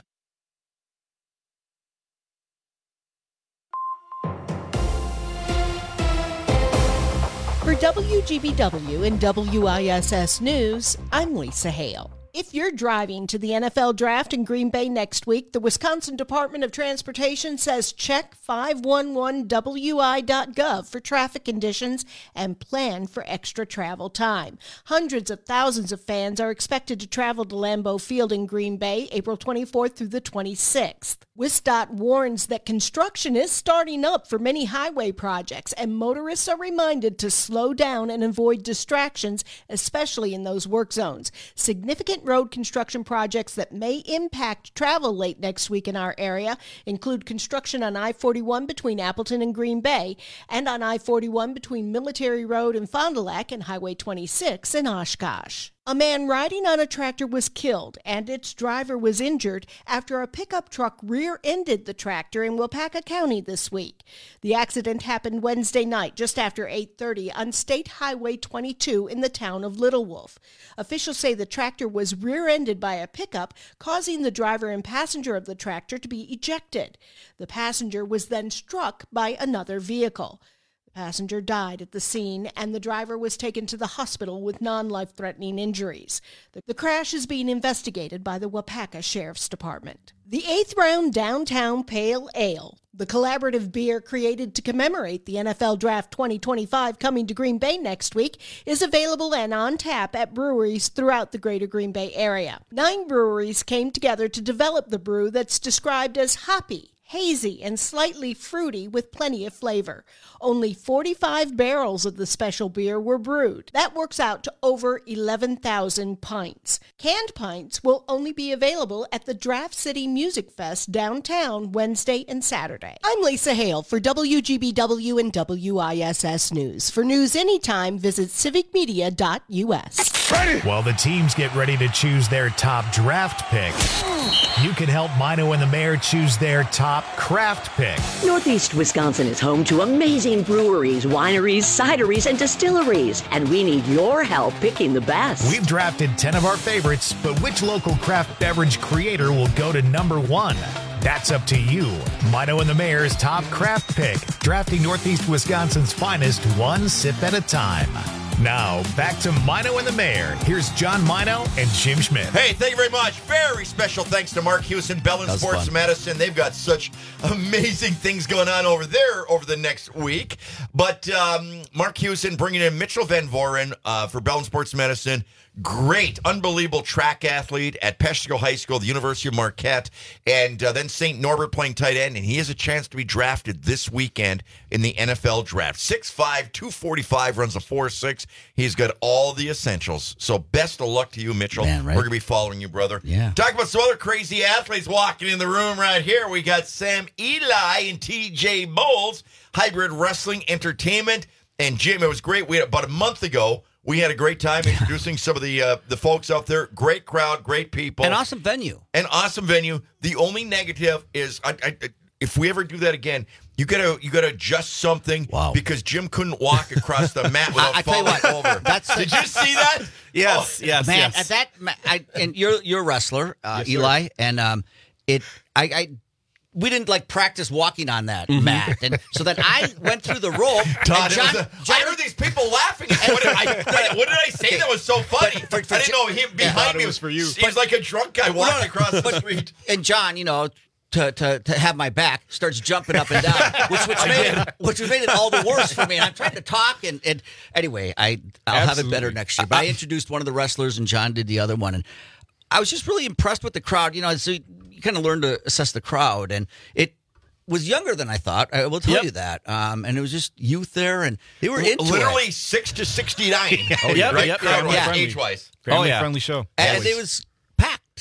For W G B W and W I S S News, I'm Lisa Hale. If you're driving to the N F L Draft in Green Bay next week, the Wisconsin Department of Transportation says check five one one W I dot gov for traffic conditions and plan for extra travel time. Hundreds of thousands of fans are expected to travel to Lambeau Field in Green Bay April twenty-fourth through the twenty-sixth. WisDOT warns that construction is starting up for many highway projects, and motorists are reminded to slow down and avoid distractions, especially in those work zones. Significant road construction projects that may impact travel late next week in our area include construction on I forty-one between Appleton and Green Bay, and on I forty-one between Military Road and Fond du Lac, and Highway twenty-six in Oshkosh. A man riding on a tractor was killed and its driver was injured after a pickup truck rear-ended the tractor in Waupaca County this week. The accident happened Wednesday night just after eight thirty on State Highway twenty-two in the town of Little Wolf. Officials say the tractor was rear-ended by a pickup, causing the driver and passenger of the tractor to be ejected. The passenger was then struck by another vehicle. Passenger died at the scene, and the driver was taken to the hospital with non-life-threatening injuries. The, the crash is being investigated by the Waupaca Sheriff's Department. The eighth round Downtown Pale Ale, the collaborative beer created to commemorate the N F L Draft twenty twenty-five coming to Green Bay next week, is available and on tap at breweries throughout the greater Green Bay area. Nine breweries came together to develop the brew that's described as hoppy, hazy, and slightly fruity with plenty of flavor. Only forty-five barrels of the special beer were brewed. That works out to over eleven thousand pints. Canned pints will only be available at the Draft City Music Fest downtown Wednesday and Saturday. I'm Lisa Hale for W G B W and W I S S News. For news anytime, visit civic media dot U S. While the teams get ready to choose their top draft pick, you can help Mino and the Mayor choose their top craft pick. Northeast Wisconsin is home to amazing breweries, wineries, cideries, and distilleries, and we need your help picking the best. We've drafted ten of our favorites, but which local craft beverage creator will go to number one? That's up to you. Mino and the Mayor's top craft pick, drafting Northeast Wisconsin's finest one sip at a time. Now, back to Mino and the Mayor. Here's John Mino and Jim Schmidt. Hey, thank you very much. Very special thanks to Mark Hewson, Bellin Sports fun. Medicine. They've got such amazing things going on over there over the next week. But um, Mark Hewson bringing in Mitchell Van Voren uh, for Bellin Sports Medicine. Great, unbelievable track athlete at Peshtigo High School, the University of Marquette, and uh, then Saint Norbert playing tight end, and he has a chance to be drafted this weekend in the N F L Draft. six five, two forty-five, runs a four six. He's got all the essentials. So best of luck to you, Mitchell. Man, right? We're going to be following you, brother. Yeah. Talk about some other crazy athletes walking in the room right here. We got Sam Eli and T J Bowles, Hybrid Wrestling Entertainment. And Jim, it was great. We had about a month ago, we had a great time introducing some of the uh, the folks out there. Great crowd, great people. An awesome venue. An awesome venue. The only negative is, I, I, if we ever do that again, you gotta you gotta adjust something. Wow. Because Jim couldn't walk across the mat without I, I tell you falling what, over. That's, Did you see that? Yes, Oh, yes, man. At that, I, and you're you're a wrestler, uh, Yes, sir. Eli, and um, it, I, I, we didn't like practice walking on that Mhm. mat, and so then I went through the rope. Todd, and it John, was a- John, I heard these people laughing. What did I, what, what did I say that was so funny? For- for- I didn't know him Yeah. behind me was for you. He was like a drunk guy walking No, no, across the but- street. And John, you know, to, to to have my back, starts jumping up and down, which which I made did. it, which made it all the worse for me. And I'm trying to talk, and, and anyway, I I'll have it better Absolutely. next year. But I introduced one of the wrestlers, and John did the other one, and I was just really impressed with the crowd. You know, so you kind of learn to assess the crowd, and it was younger than I thought. I will tell Yep. you that. Um, and it was just youth there, and they were into Literally it. six to sixty-nine. Oh, yeah, right? yep, Crowd family wise, friendly. age-wise. Family Oh, yeah. friendly show. And it was packed.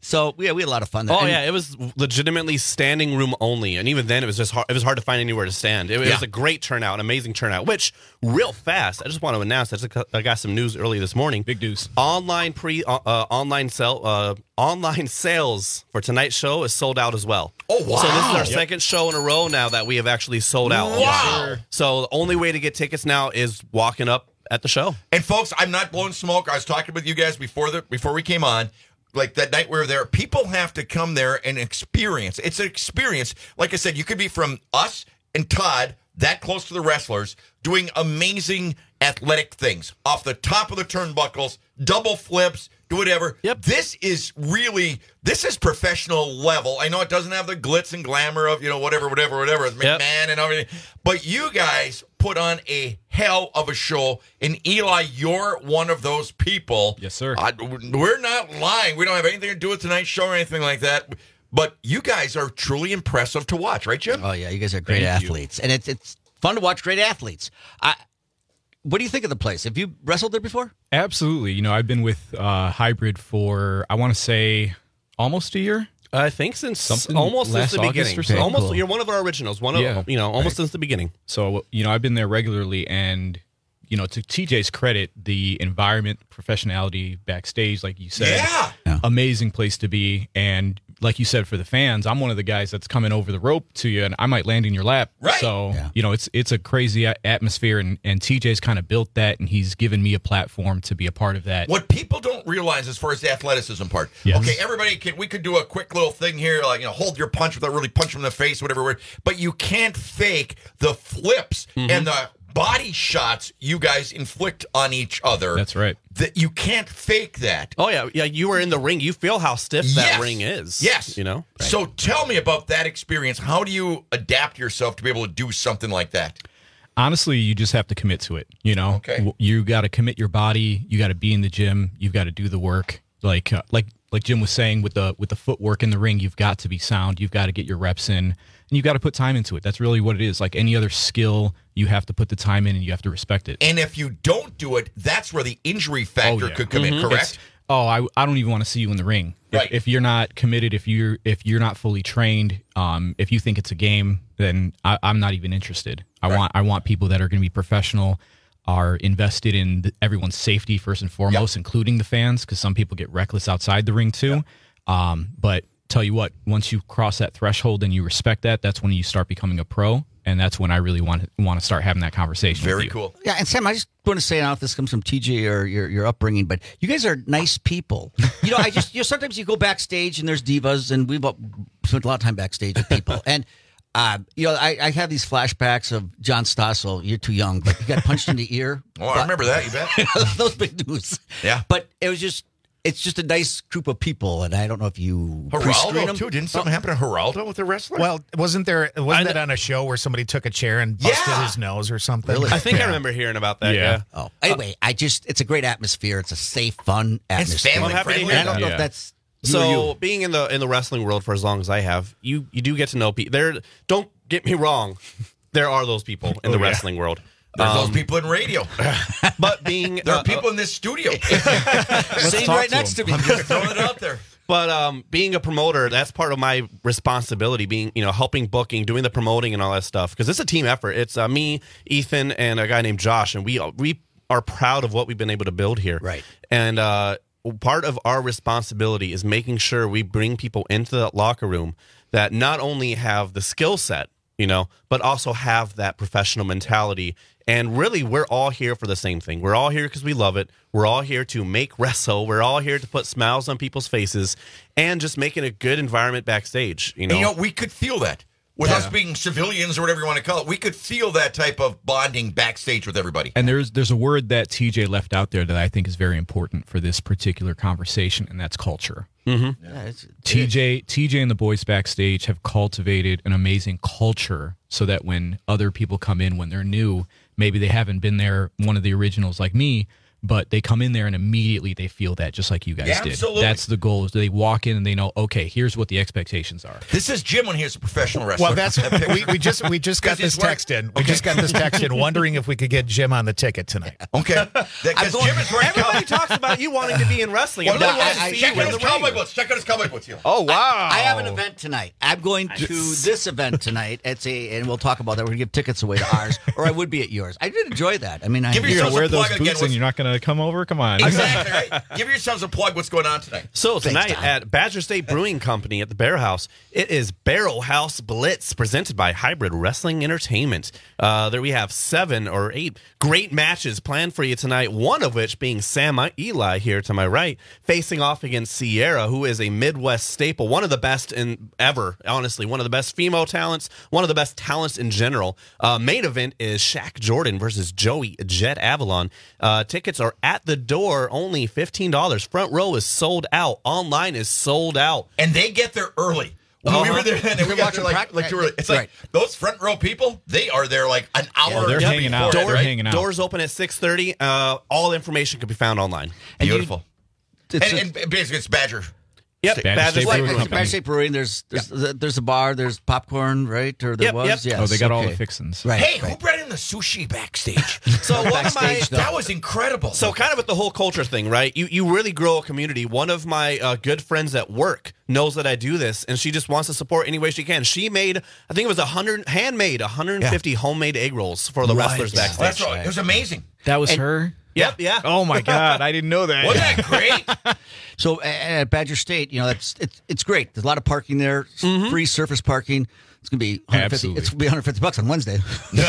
So yeah, we had a lot of fun there. Oh And- yeah, it was legitimately standing room only, and even then, it was just hard, it was hard to find anywhere to stand. It, it Yeah. was a great turnout, an amazing turnout. Which real fast, I just want to announce. I, just, I got some news early this morning. Big news. Online pre uh, uh, online sell uh, online sales for tonight's show is sold out as well. Oh wow! So this is our Yep. second show in a row now that we have actually sold out. Wow! So the only way to get tickets now is walking up at the show. And folks, I'm not blowing smoke. I was talking with you guys before the before we came on. Like that night we were there, people have to come there and experience. It's an experience. Like I said, you could be from us and Todd, that close to the wrestlers, doing amazing athletic things off the top of the turnbuckles, double flips, do whatever. Yep. This is really, this is professional level. I know it doesn't have the glitz and glamour of, you know, whatever, whatever, whatever, McMahon Yep. and everything. But you guys put on a hell of a show. And Eli, you're one of those people. Yes, sir. I, we're not lying. We don't have anything to do with tonight's show or anything like that. But you guys are truly impressive to watch, right, Jim? Oh yeah, you guys are great Thank you. athletes, and it's it's fun to watch great athletes. I, what do you think of the place? Have you wrestled there before? Absolutely. You know, I've been with uh, Hybrid for, I want to say, almost a year. I think since Something almost since last the August beginning. or so. Almost, Cool. you're one of our originals. One of Yeah. you know, almost Right. since the beginning. So, you know, I've been there regularly, and, you know, to T J's credit, the environment, professionality backstage, like you said, Yeah. amazing place to be. And like you said, for the fans, I'm one of the guys that's coming over the rope to you, and I might land in your lap. Right. So, you know, it's it's a crazy a- atmosphere, and, and T J's kind of built that, and he's given me a platform to be a part of that. What people don't realize as far as the athleticism part. Yes. Okay, everybody can we could do a quick little thing here, like you know, hold your punch without really punching them in the face, whatever word. But you can't fake the flips Mm-hmm. and the body shots you guys inflict on each other. That's right. That you can't fake that. Oh yeah, yeah. You were in the ring. You feel how stiff that Yes. ring is. Yes. You know. So tell me about that experience. How do you adapt yourself to be able to do something like that? Honestly, you just have to commit to it. You know, Okay. W- you got to commit your body. You got to be in the gym. You've got to do the work. Like, uh, like, like Jim was saying with the with the footwork in the ring, you've got to be sound. You've got to get your reps in, and you've got to put time into it. That's really what it is. Like any other skill, you have to put the time in, and you have to respect it. And if you don't do it, that's where the injury factor Oh, yeah. could come in, Mhm. correct? It's- oh, I, I don't even want to see you in the ring. If, Right. if you're not committed, if you're if you're not fully trained, um, if you think it's a game, then I, I'm not even interested. I want I want people that are going to be professional, are invested in the, everyone's safety first and foremost, including the fans, because some people get reckless outside the ring too. Um, but tell you what, once you cross that threshold and you respect that, that's when you start becoming a pro. And that's when I really want to, want to start having that conversation. with Very you. cool. Yeah, and Sam, I just want to say, I don't know if this comes from T J or your your upbringing, but you guys are nice people. You know, I just you know sometimes you go backstage and there's divas, and we've spent a lot of time backstage with people, and uh, you know, I, I have these flashbacks of John Stossel. You're too young, but he got punched in the ear. Oh, I remember that. You bet. Those big dudes. Yeah, but it was just. It's just a nice group of people, and I don't know if you pre-screen Geraldo them. too. Didn't something happen to Geraldo with the wrestler? Well, wasn't there? Wasn't that on a show where somebody took a chair and busted Yeah. his nose or something? Really? I think Yeah. I remember hearing about that. Yeah. Yeah. Oh, anyway, I just it's a great atmosphere. It's a safe, fun atmosphere. family I'm happy to friendly. hear I don't that. know Yeah. if that's you or So you. being in the in the wrestling world for as long as I have, you you do get to know people. There, don't get me wrong, there are those people in the Oh, yeah. wrestling world. There's Um, those people in radio. but being There uh, are people in this studio. Sitting talk right to next to them. me. I'm just throwing it out there. But um, being a promoter, that's part of my responsibility. Being, you know, helping booking, doing the promoting, and all that stuff. Because it's a team effort. It's uh, me, Ethan, and a guy named Josh, and we we are proud of what we've been able to build here. Right. And uh, part of our responsibility is making sure we bring people into that locker room that not only have the skill set, you know, but also have that professional mentality. And really, we're all here for the same thing. We're all here because we love it. We're all here to make wrestle. We're all here to put smiles on people's faces and just making a good environment backstage. You know, And, you know, we could feel that. With Yeah. us being civilians or whatever you want to call it, we could feel that type of bonding backstage with everybody. And there's there's a word that T J left out there that I think is very important for this particular conversation, and that's culture. Mm-hmm. Yeah, it's, T J T J and the boys backstage have cultivated an amazing culture so that when other people come in, when they're new, maybe they haven't been there, one of the originals like me, but they come in there and immediately they feel that, just like you guys Yeah, did. absolutely. That's the goal. Is they walk in and they know, okay, here's what the expectations are. This is Jim when he was a professional wrestler. Well, that's we, we just we just got 'Cause he's this text wearing- in. We just got this text in, wondering if we could get Jim on the ticket tonight. Okay, because Jim is wearing Everybody talks about you wanting to be in wrestling. Well, Everybody no, wants to I- I- see check you out in his the cowboy ring. boots. Check out his cowboy boots. Here. Oh wow! I have an event tonight. I'm going to this event tonight. It's a, and we'll talk about that. We're gonna give tickets away to ours, or I would be at yours. I did enjoy that. I mean, I Give You're yourselves gonna wear a those plug boots again. and you're not gonna come over? Come on. Exactly. Right? Give yourselves a plug. What's going on tonight? So Thanks, tonight Tom. at Badger State Brewing Company at the Bear House, it is Barrel House Blitz presented by Hybrid Wrestling Entertainment. Uh, there we have seven or eight great matches planned for you tonight. One of which being Sam Eli here to my right, facing off against Sierra, who is a Midwest staple, one of the best in ever. Honestly, one of the best female talents, one of the best talents in general. Uh, main event is Shaq Jordan versus Joey Jet Avalon. Uh, tickets are at the door, only fifteen dollars. Front row is sold out. Online is sold out. And they get there early. When Uh-huh. we were there, and we You're got there watching like, practice. like too early. It's like Right. those front row people. They are there like an hour. they're before hanging out. that, They're right? hanging out. Doors open at six thirty. Uh, all information can be found online. And you- Beautiful. It's And, a- and basically, it's Badger. Yep, Badger Badger State State Like, Brewing it's Company. Badger State Brewing. There's there's there's a bar. There's popcorn, right? Or there Yep, was. yep. Yes. Oh, they got all okay. the fixins. Right. Hey, right. who brought in the sushi backstage? So one of my Backstage, though. That was incredible. So kind of with the whole culture thing, right? You you really grow a community. One of my uh, good friends at work knows that I do this, and she just wants to support any way she can. She made, I think it was a hundred handmade, one hundred fifty homemade egg rolls for the wrestlers Right. backstage. That's right. It was amazing. That was And- her? Yep, yeah. Oh my God, I didn't know that. Wasn't that great? So a- at Badger State, you know, that's it's it's great. There's a lot of parking there, s- free surface parking. It's gonna be one hundred fifty. Absolutely. It's gonna be one hundred fifty bucks on Wednesday. Leave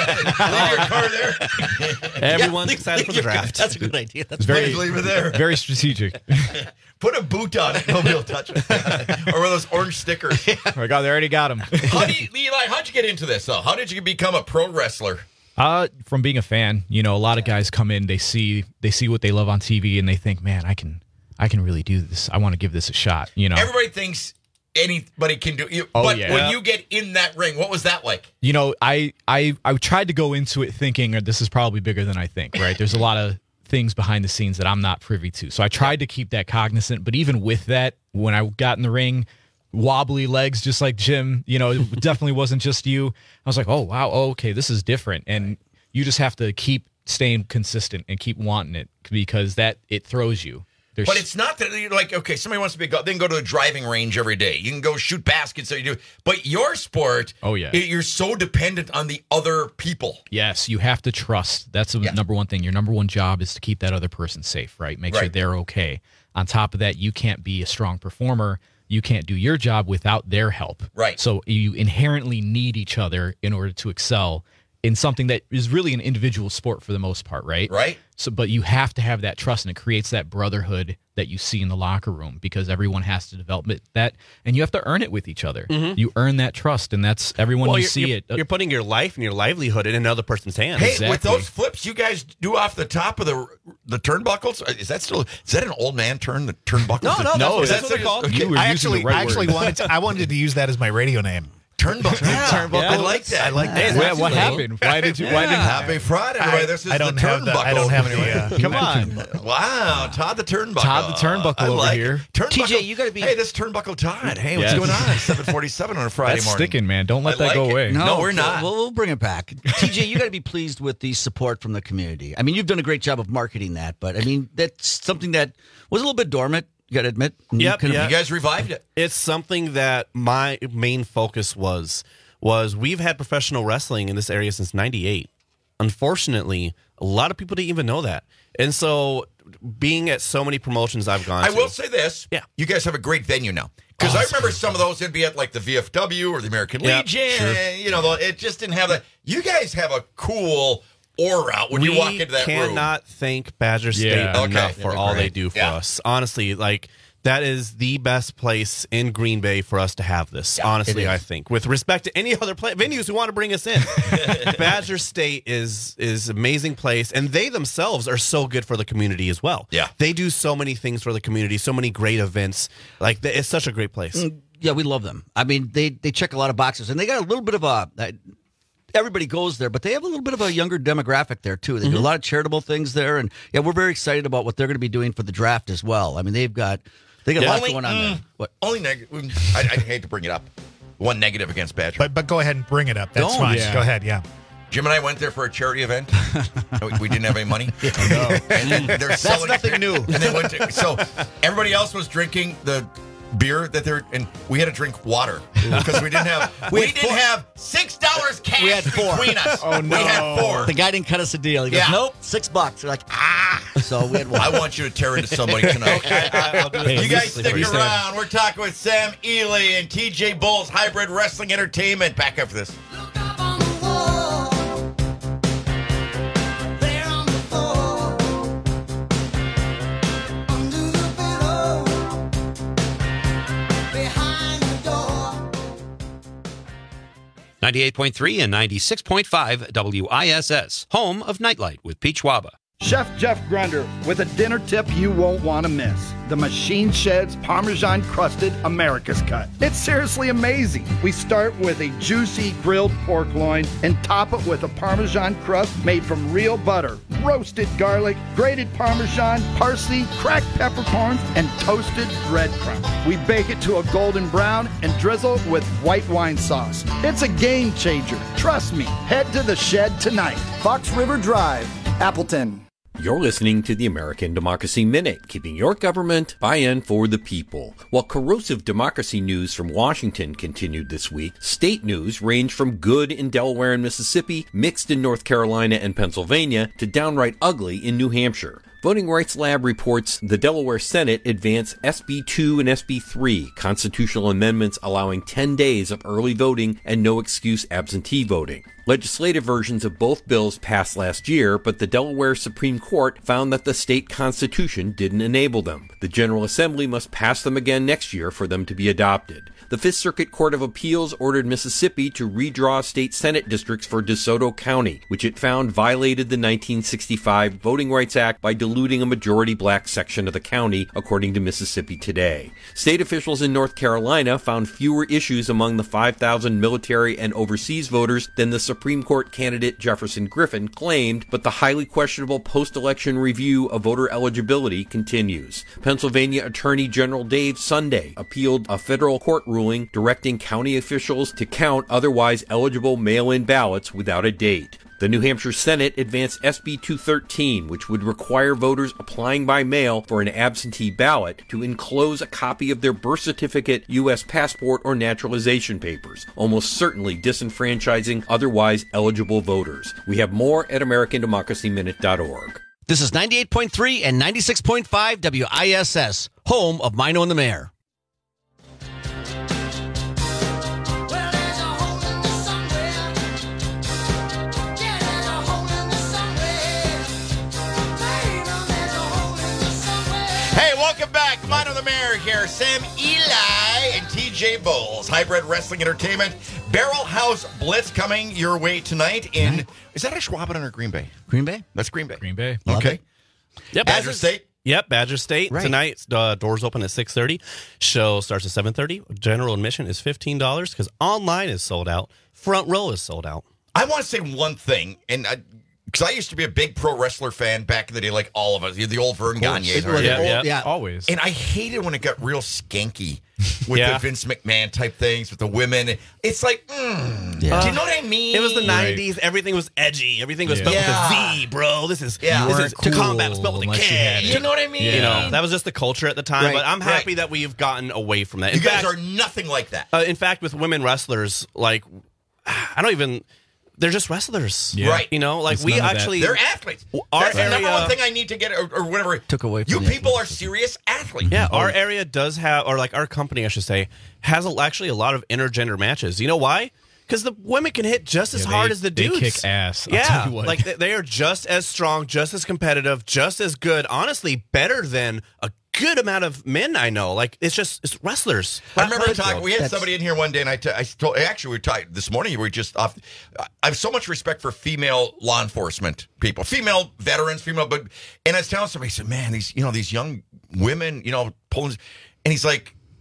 your car there. Everyone's Yeah, excited for the draft. That's a good idea. That's It's very, Leave it there. very strategic. Put a boot on it. Nobody will touch it. Or one of those orange stickers. Oh my God, they already got him. How do you, Eli, how'd you get into this, though? How did you become a pro wrestler? Uh, from being a fan, you know, a lot of guys come in, they see they see what they love on T V, and they think, man, I can I can really do this. I want to give this a shot. You know, Everybody thinks anybody can do it. Oh, but yeah. when you get in that ring, what was that like? you know, I I I tried to go into it thinking this is probably bigger than I think. Right? There's a lot of things behind the scenes that I'm not privy to, so I tried to keep that cognizant. But even with that, when I got in the ring, wobbly legs just like Jim, you know, it definitely wasn't just you. I was like, oh wow, oh, okay, this is different, and you just have to keep staying consistent and keep wanting it because that it throws you. There's, But it's not that you're like, okay, somebody wants to be go, they can go to a driving range every day. You can go shoot baskets, so you do. But your sport, Oh, yeah. y- you're so dependent on the other people. yes, you have to trust. That's the Yeah. number one thing. Your number one job is to keep that other person safe, right? Make sure Right. they're okay. On top of that, you can't be a strong performer. You can't do your job without their help. Right. So you inherently need each other in order to excel in something that is really an individual sport for the most part, right? Right. So, but you have to have that trust, and it creates that brotherhood that you see in the locker room because everyone has to develop it- that, and you have to earn it with each other. You earn that trust, and that's everyone Well, you you're, see you're, it. uh, you're putting your life and your livelihood in another person's hands. Hey, Exactly. with those flips you guys do off the top of the the turnbuckles, is that still is that an old man turn? The turnbuckles? No, no, No, that's, that's that's what they're called. okay. You were I using actually, the right I actually word. wanted to, I wanted to use that as my radio name. Turnbuckle. Yeah, Turnbuckle. I like that. I like that. Hey, What, that's what a little- happened? Why did you? Why did? Happy Friday, everybody. I, This is I don't the have the, I don't have any. Uh, Come on. Wow, Todd the Turnbuckle. Todd the Turnbuckle I over like here. it. Turnbuckle. T J, you gotta be- Hey, this Turnbuckle Todd. Hey, what's Yes. going on? seven forty-seven on a Friday That's morning. sticking, man. Don't let I that like go it. away. No, we're so not. We'll, we'll bring it back. T J, you got to be pleased with the support from the community. I mean, you've done a great job of marketing that, but I mean, that's something that was a little bit dormant. You got to admit. And you Yep, could've- yeah. You guys revived it. It's something that my main focus was was we've had professional wrestling in this area since ninety-eight. Unfortunately, a lot of people didn't even know that. And so being at so many promotions I've gone I to. will say this. Yeah. You guys have a great venue now. Because I remember some of those would be at like the V F W or the American Yeah, Legion. sure. And, you know, it just didn't have that. You guys have a cool aura when we you walk into that room. cannot thank Badger State Yeah. enough Okay. for Yeah, all great. they do for Yeah. us. Honestly, like that is the best place in Green Bay for us to have this. Yeah, honestly, it is. I think, with respect to any other play- venues who want to bring us in, Badger State is is amazing place, and they themselves are so good for the community as well. Yeah. they do so many things for the community, so many great events. Like it's such a great place. Mm, Yeah, we love them. I mean, they they check a lot of boxes, and they got a little bit of a. I, everybody goes there, but they have a little bit of a younger demographic there too. They mm-hmm. do a lot of charitable things there, and yeah, we're very excited about what they're going to be doing for the draft as well. I mean, they've got they got yeah. a lot only, going on mm, there. What? Only negative. I, I hate to bring it up. One negative against Badger. But but go ahead and bring it up. That's Don't. fine. Yeah. Go ahead. Yeah. Jim and I went there for a charity event. We didn't have any money. No. And they're That's selling nothing new. And they went to, so everybody else was drinking the beer that they're, and we had to drink water because we didn't have we, We didn't had four- have six dollars cash We had four. between us. Oh, no. We had four. The guy didn't cut us a deal. He goes, Yeah. nope, six bucks. We're like, ah. So we had one. I want you to tear into somebody tonight. Okay, I, I'll do Hey, this. You guys Seriously, stick please, around. We're talking with Sam Ely and T J Bulls Hybrid Wrestling Entertainment. Back after this. ninety-eight point three and ninety-six point five W I S S, home of Nightlight with Pete Schwaba. Chef Jeff Grunder with a dinner tip you won't want to miss. The Machine Shed's Parmesan Crusted America's Cut. It's seriously amazing. We start with a juicy grilled pork loin and top it with a Parmesan crust made from real butter, roasted garlic, grated Parmesan, parsley, cracked peppercorns, and toasted breadcrumbs. We bake it to a golden brown and drizzle with white wine sauce. It's a game changer. Trust me. Head to the Shed tonight. Fox River Drive, Appleton. You're listening to the American Democracy Minute, keeping your government by and for the people. While corrosive democracy news from Washington continued this week, state news ranged from good in Delaware and Mississippi, mixed in North Carolina and Pennsylvania, to downright ugly in New Hampshire. Voting Rights Lab reports the Delaware Senate advanced S B two and S B three, constitutional amendments allowing ten days of early voting and no excuse absentee voting. Legislative versions of both bills passed last year, but the Delaware Supreme Court found that the state constitution didn't enable them. The General Assembly must pass them again next year for them to be adopted. The Fifth Circuit Court of Appeals ordered Mississippi to redraw state Senate districts for DeSoto County, which it found violated the nineteen sixty-five Voting Rights Act by diluting a majority black section of the county, according to Mississippi Today. State officials in North Carolina found fewer issues among the five thousand military and overseas voters than the Supreme Court candidate Jefferson Griffin claimed, but the highly questionable post-election review of voter eligibility continues. Pennsylvania Attorney General Dave Sunday appealed a federal court ruling directing county officials to count otherwise eligible mail-in ballots without a date. The New Hampshire Senate advanced S B two thirteen, which would require voters applying by mail for an absentee ballot to enclose a copy of their birth certificate, U S passport, or naturalization papers, almost certainly disenfranchising otherwise eligible voters. We have more at American Democracy Minute dot org. This is ninety-eight point three and ninety-six point five W I S S, home of Mino and the Mayor. Hey, welcome back. Mino the Mayor here. Sam Ely and T J Bulls, Hybrid Wrestling Entertainment. Barrel House Blitz coming your way tonight in, mm-hmm. is that Ashwaubenon or Green Bay? Green Bay? That's Green Bay. Green Bay. Okay. Yep. Badger State. Yep, Badger State. Right. Tonight, uh, doors open at six thirty. Show starts at seven thirty. General admission is fifteen dollars because online is sold out. Front row is sold out. I want to say one thing, and because I, I used to be a big pro wrestler fan back in the day, like all of us. The old Vern Gagne. Yeah, yeah, yeah, always. And I hated when it got real skanky with Yeah. the Vince McMahon type things, with the women. It's like, mm, Yeah. do you know what I mean? It was the Right. nineties. Everything was edgy. Everything was Yeah. spelled Yeah. with a Z, bro. This is Yeah. this You is weren't to combat cool spelled with a unless you had K. it. You know what I mean? You Yeah. know, that was just the culture at the time. Right. But I'm Right. happy that we've gotten away from that. You In guys fact, are nothing like that. uh, in fact, with women wrestlers, like I don't even. They're just wrestlers, Yeah. Right. You know, like It's we none of that. actually They're athletes. Our That's the number area- one thing I need to get, or, or whatever. Took away from You the people are athleticism. serious athletes. Yeah, our area does have, or like our company, I should say, has a, actually a lot of intergender matches. You know why? Because the women can hit just as Yeah, hard they- as the they dudes. kick ass, I'll Yeah, tell you what. like they, they are just as strong, just as competitive, just as good. Honestly, better than a good amount of men I know. Like it's just it's wrestlers. I remember Flat talking. broke. We had That's- somebody in here one day, and I, t- I told. Actually, we were talking this morning. We were just off. I have so much respect for female law enforcement people, female veterans, female. But and I was telling somebody, I said, "Man, these you know these young women, you know, pulling." And he's like,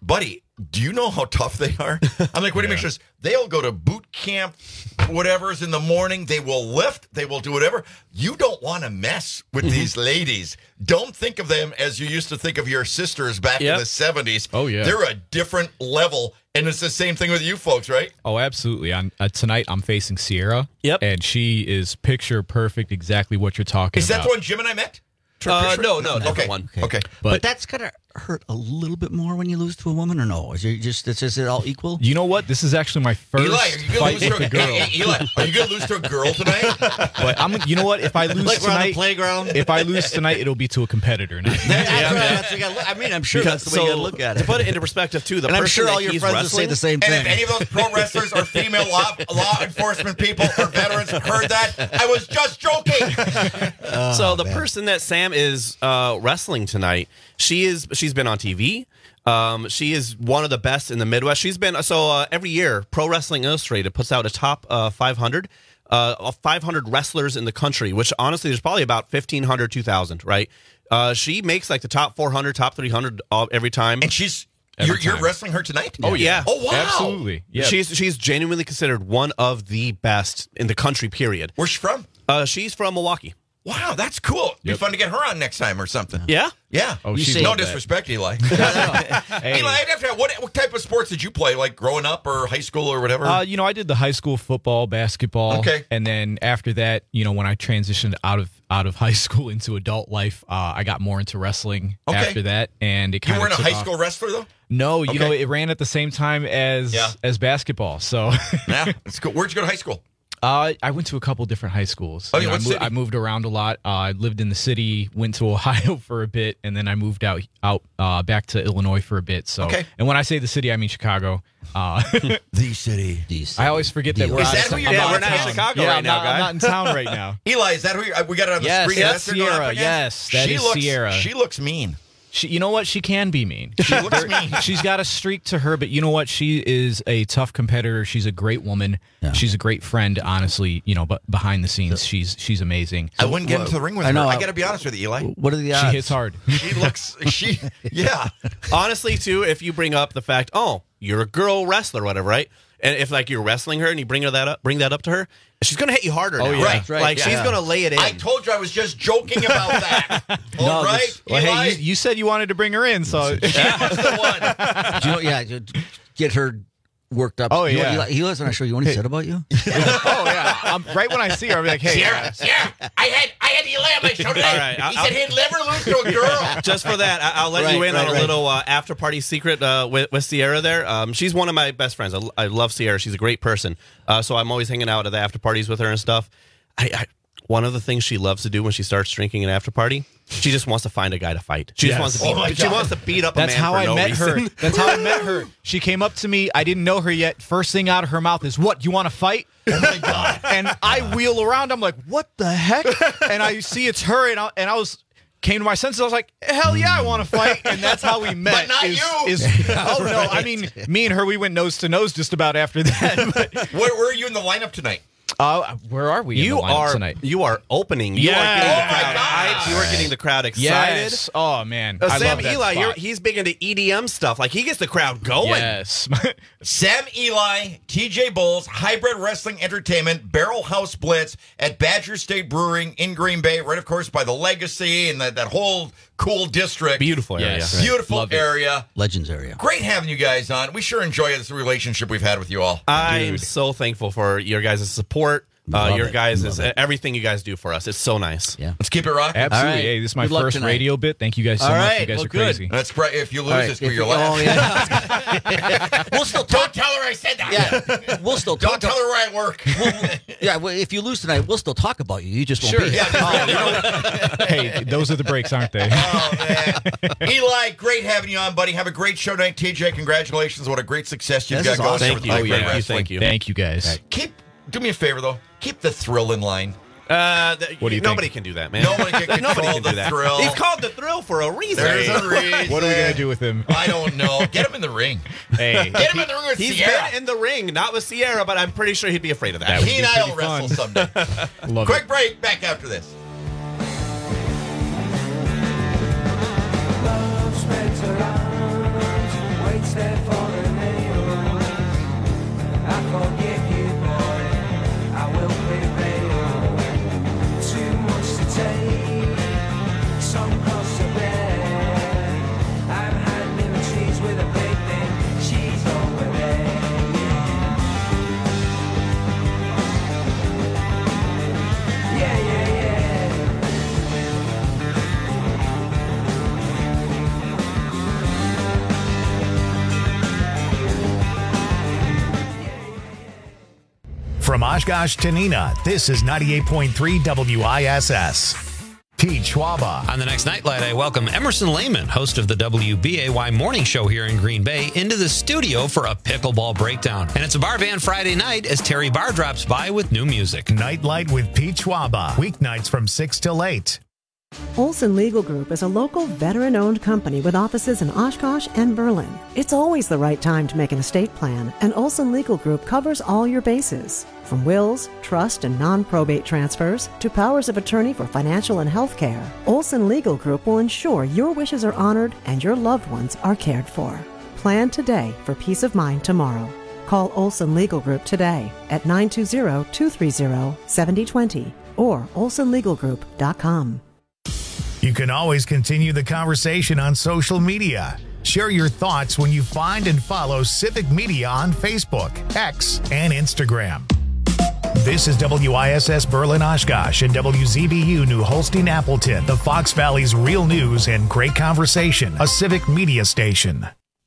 buddy, do you know how tough they are? I'm like, what do you mean? She says, they'll go to boot camp, whatever's in the morning. They will lift. They will do whatever. You don't want to mess with Mm-hmm. these ladies. Don't think of them as you used to think of your sisters back Yep. in the seventies. Oh, yeah. They're a different level. And it's the same thing with you folks, right? Oh, absolutely. On, uh, tonight, I'm facing Sierra. Yep. And she is picture perfect, exactly what you're talking Is that about. the one Jim and I met? Uh, no, no, different Okay. one. Okay. But, But- that's gotta hurt a little bit more when you lose to a woman, or no? Is it just is it all equal? You know what? This is actually my first Eli, are you gonna fight lose to with a a girl. Hey, hey, Eli, are you gonna lose to a girl tonight? But I'm, you know what? If I lose Like we're on the tonight, playground? if I lose tonight, it'll be to a competitor. Now. That's right, that's the way you gotta look- I mean, I'm sure Because- that's the way you so, gotta look at it. To put it into perspective, too, the and I'm person sure that all your he's friends will wrestling, say the same And thing. if any of those pro wrestlers or female law, law enforcement people or veterans heard that, I was just joking. so the person that Sam is uh, wrestling tonight, she is she's been on T V. Um, she is one of the best in the Midwest. She's been so uh, every year, Pro Wrestling Illustrated puts out a top uh, five hundred. Uh, of five hundred wrestlers in the country, which honestly, there's probably about fifteen hundred, two thousand, right? Uh, she makes like the top four hundred, top three hundred all, every time. And she's Every you're, you're time. wrestling her tonight? Oh yeah. Oh wow. Absolutely. Yeah. She's she's genuinely considered one of the best in the country. Period. Where's she from? Uh, she's from Milwaukee. Wow, that's cool. Be Yep. fun to get her on next time or something. Yeah. Yeah. Oh, You she's say no love that. disrespect, Eli. Hey. Eli, I'd have to, what, what type of sports did you play, like growing up or high school or whatever? Uh, you know, I did the high school football, basketball. Okay. And then after that, you know, when I transitioned out of out of high school into adult life, uh, I got more into wrestling Okay. after that, and it you kind of weren't a high school wrestler though? No, you Okay. know, it ran at the same time as Yeah. as basketball. So Yeah, that's cool. Where'd you go to high school? uh, I went to a couple different high schools. Oh, You yeah, know, I, what mo- city? I moved around a lot. Uh, I lived in the city, went to Ohio for a bit, and then I moved out out uh, back to Illinois for a bit. So, Okay. and when I say the city, I mean Chicago. Uh, The city. I always forget that The- we're Is out that of who you're I'm Yeah, out we're of not in town. Chicago yeah, right I'm now, not, guy. I'm not in town right now. Eli, is that who you're, we got it on the Yes, screen? yes, That's who you're going Sierra, up against? yes, that she is looks, Sierra. She looks mean. She, you know what? She can be mean. She looks mean. She's got a streak to her, but you know what? She is a tough competitor. She's a great woman. Yeah. She's a great friend. Honestly, you know, but behind the scenes, she's she's amazing. I wouldn't get into the ring with I her. know, I I- got to be honest with you, Eli. What are the She odds? hits hard. She looks, she, yeah. Honestly, too, if you bring up the fact, oh, you're a girl wrestler, or whatever, right? And if like you're wrestling her and you bring her that up, bring that up to her, she's gonna hit you harder. Oh, now. yeah. Right. That's right. Like Yeah. she's gonna lay it in. I told you I was just joking about that. No, All right, that's- Well, Eli? hey, you, you said you wanted to bring her in, so she was the one. Do you know, yeah, to get her worked up. Oh, You know, yeah. Eli, he wasn't I sure you what he said about you? oh yeah. Um, right when I see her, I'm like, hey, Sierra, Sierra, I had, I had Eli on my show today. All right, he I'll- said he'd never lose to a girl. Just for that, I- I'll let Right, you in right, on a right. little uh, after party secret uh, with, with Sierra there. Um, she's one of my best friends. I, l- I love Sierra. She's a great person. Uh, so I'm always hanging out at the after parties with her and stuff. I, I, one of the things she loves to do when she starts drinking an after party, she just wants to find a guy to fight. She Yes. just wants to Oh beat, my she God. wants to beat up That's a man how for I no met reason. her. That's how I met her. She came up to me. I didn't know her yet. First thing out of her mouth is, "What? You want to fight?" Oh my God. And I wheel around. I'm like, "What the heck?" And I see it's her, and I, and I was came to my senses. I was like, "Hell yeah, I want to fight!" And that's how we met. But not is, you. Is, oh no, I mean, me and her, we went nose to nose just about after that. But, Where, where are you in the lineup tonight? uh, where are we? in You the lineup are tonight. you are opening. You Yes. are getting Oh the my crowd God. hyped. You are getting the crowd excited. Yes. Oh man, Uh, I Sam love that Eli, spot. you're, he's big into E D M stuff. Like he gets the crowd going. Yes. Sam Eli, T J Bulls, Hybrid Wrestling Entertainment, Barrel House Blitz at Badger State Brewing in Green Bay, right, of course, by the Legacy and that, that whole cool district. Beautiful area. Yes. Beautiful Love it. area. Legends area. Great having you guys on. We sure enjoy this relationship we've had with you all. I am so thankful for your guys' support. Uh, Love your it. guys Love is it. everything you guys do for us. It's so nice. Yeah. Let's keep it rocking. Absolutely. All right. Hey, this is my Good luck first tonight. radio bit. Thank you guys so All much. right. You guys Well, are good. crazy. That's right. If you lose, All right. it's for If your you- laugh. oh, yeah. We'll still Don't talk. tell her I said that. Yeah, we'll still Don't talk. tell her where I work. Yeah, well, if you lose tonight, we'll still talk about you. You just won't Sure. be here. Yeah, Hey, those are the breaks, aren't they? Oh, man. Eli, great having you on, buddy. Have a great show tonight. T J, congratulations. What a great success you've This got is going. awesome. on Thank with you. Hybrid Oh, yeah. Wrestling. Thank you. Thank you guys. Keep, do me a favor, though. Keep the thrill in line. Uh, th- What do you nobody think? can do that, man. Nobody can control Nobody can the do that. thrill. He's called the thrill for a reason. There's a reason. What are we gonna do with him? I don't know. Get him in the ring. Hey, Get him in the ring with He's Sierra. been in the ring, not with Sierra, but I'm pretty sure he'd be afraid of that. That would He be and I will pretty fun. wrestle someday. love Quick it. break. Back after this. Love spreads around, waits Oshkosh to Neenah, this is ninety-eight point three W I S S. Pete Schwaba. On the next Nightlight, I welcome Emerson Lehman, host of the W B A Y Morning Show here in Green Bay, into the studio for a pickleball breakdown. And it's a Bar Band Friday night as Terry Barr drops by with new music. Nightlight with Pete Schwaba. Weeknights from six till eight. Olson Legal Group is a local veteran-owned company with offices in Oshkosh and Berlin. It's always the right time to make an estate plan, and Olson Legal Group covers all your bases. From wills, trust, and non-probate transfers to powers of attorney for financial and health care, Olson Legal Group will ensure your wishes are honored and your loved ones are cared for. Plan today for peace of mind tomorrow. Call Olson Legal Group today at nine two zero, two three zero, seven zero two zero or olson legal group dot com. You can always continue the conversation on social media. Share your thoughts when you find and follow Civic Media on Facebook, X, and Instagram. This is W I S S Berlin Oshkosh and W Z B U New Holstein Appleton, the Fox Valley's real news and great conversation, a Civic Media station.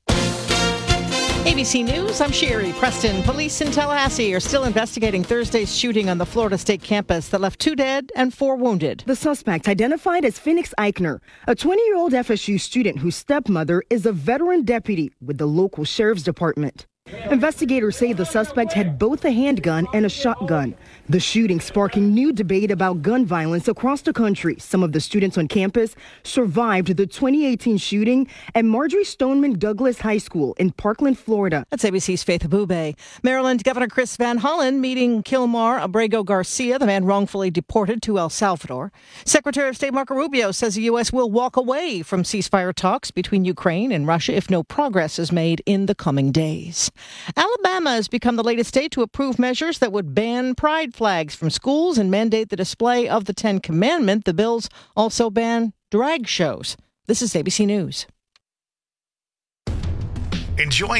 A B C News, I'm Sherry Preston. Police in Tallahassee are still investigating Thursday's shooting on the Florida State campus that left two dead and four wounded. The suspect, identified as Phoenix Eichner, a twenty-year-old F S U student whose stepmother is a veteran deputy with the local sheriff's department. Investigators say the suspect had both a handgun and a shotgun. The shooting sparking new debate about gun violence across the country. Some of the students on campus survived the twenty eighteen shooting at Marjorie Stoneman Douglas High School in Parkland, Florida. That's A B C's Faith Abube. Maryland Governor Chris Van Hollen meeting Kilmar Abrego Garcia, the man wrongfully deported to El Salvador. Secretary of State Marco Rubio says the U S will walk away from ceasefire talks between Ukraine and Russia if no progress is made in the coming days. Alabama has become the latest state to approve measures that would ban pride flags from schools and mandate the display of the Ten Commandments. The bills also ban drag shows. This is A B C News. Enjoying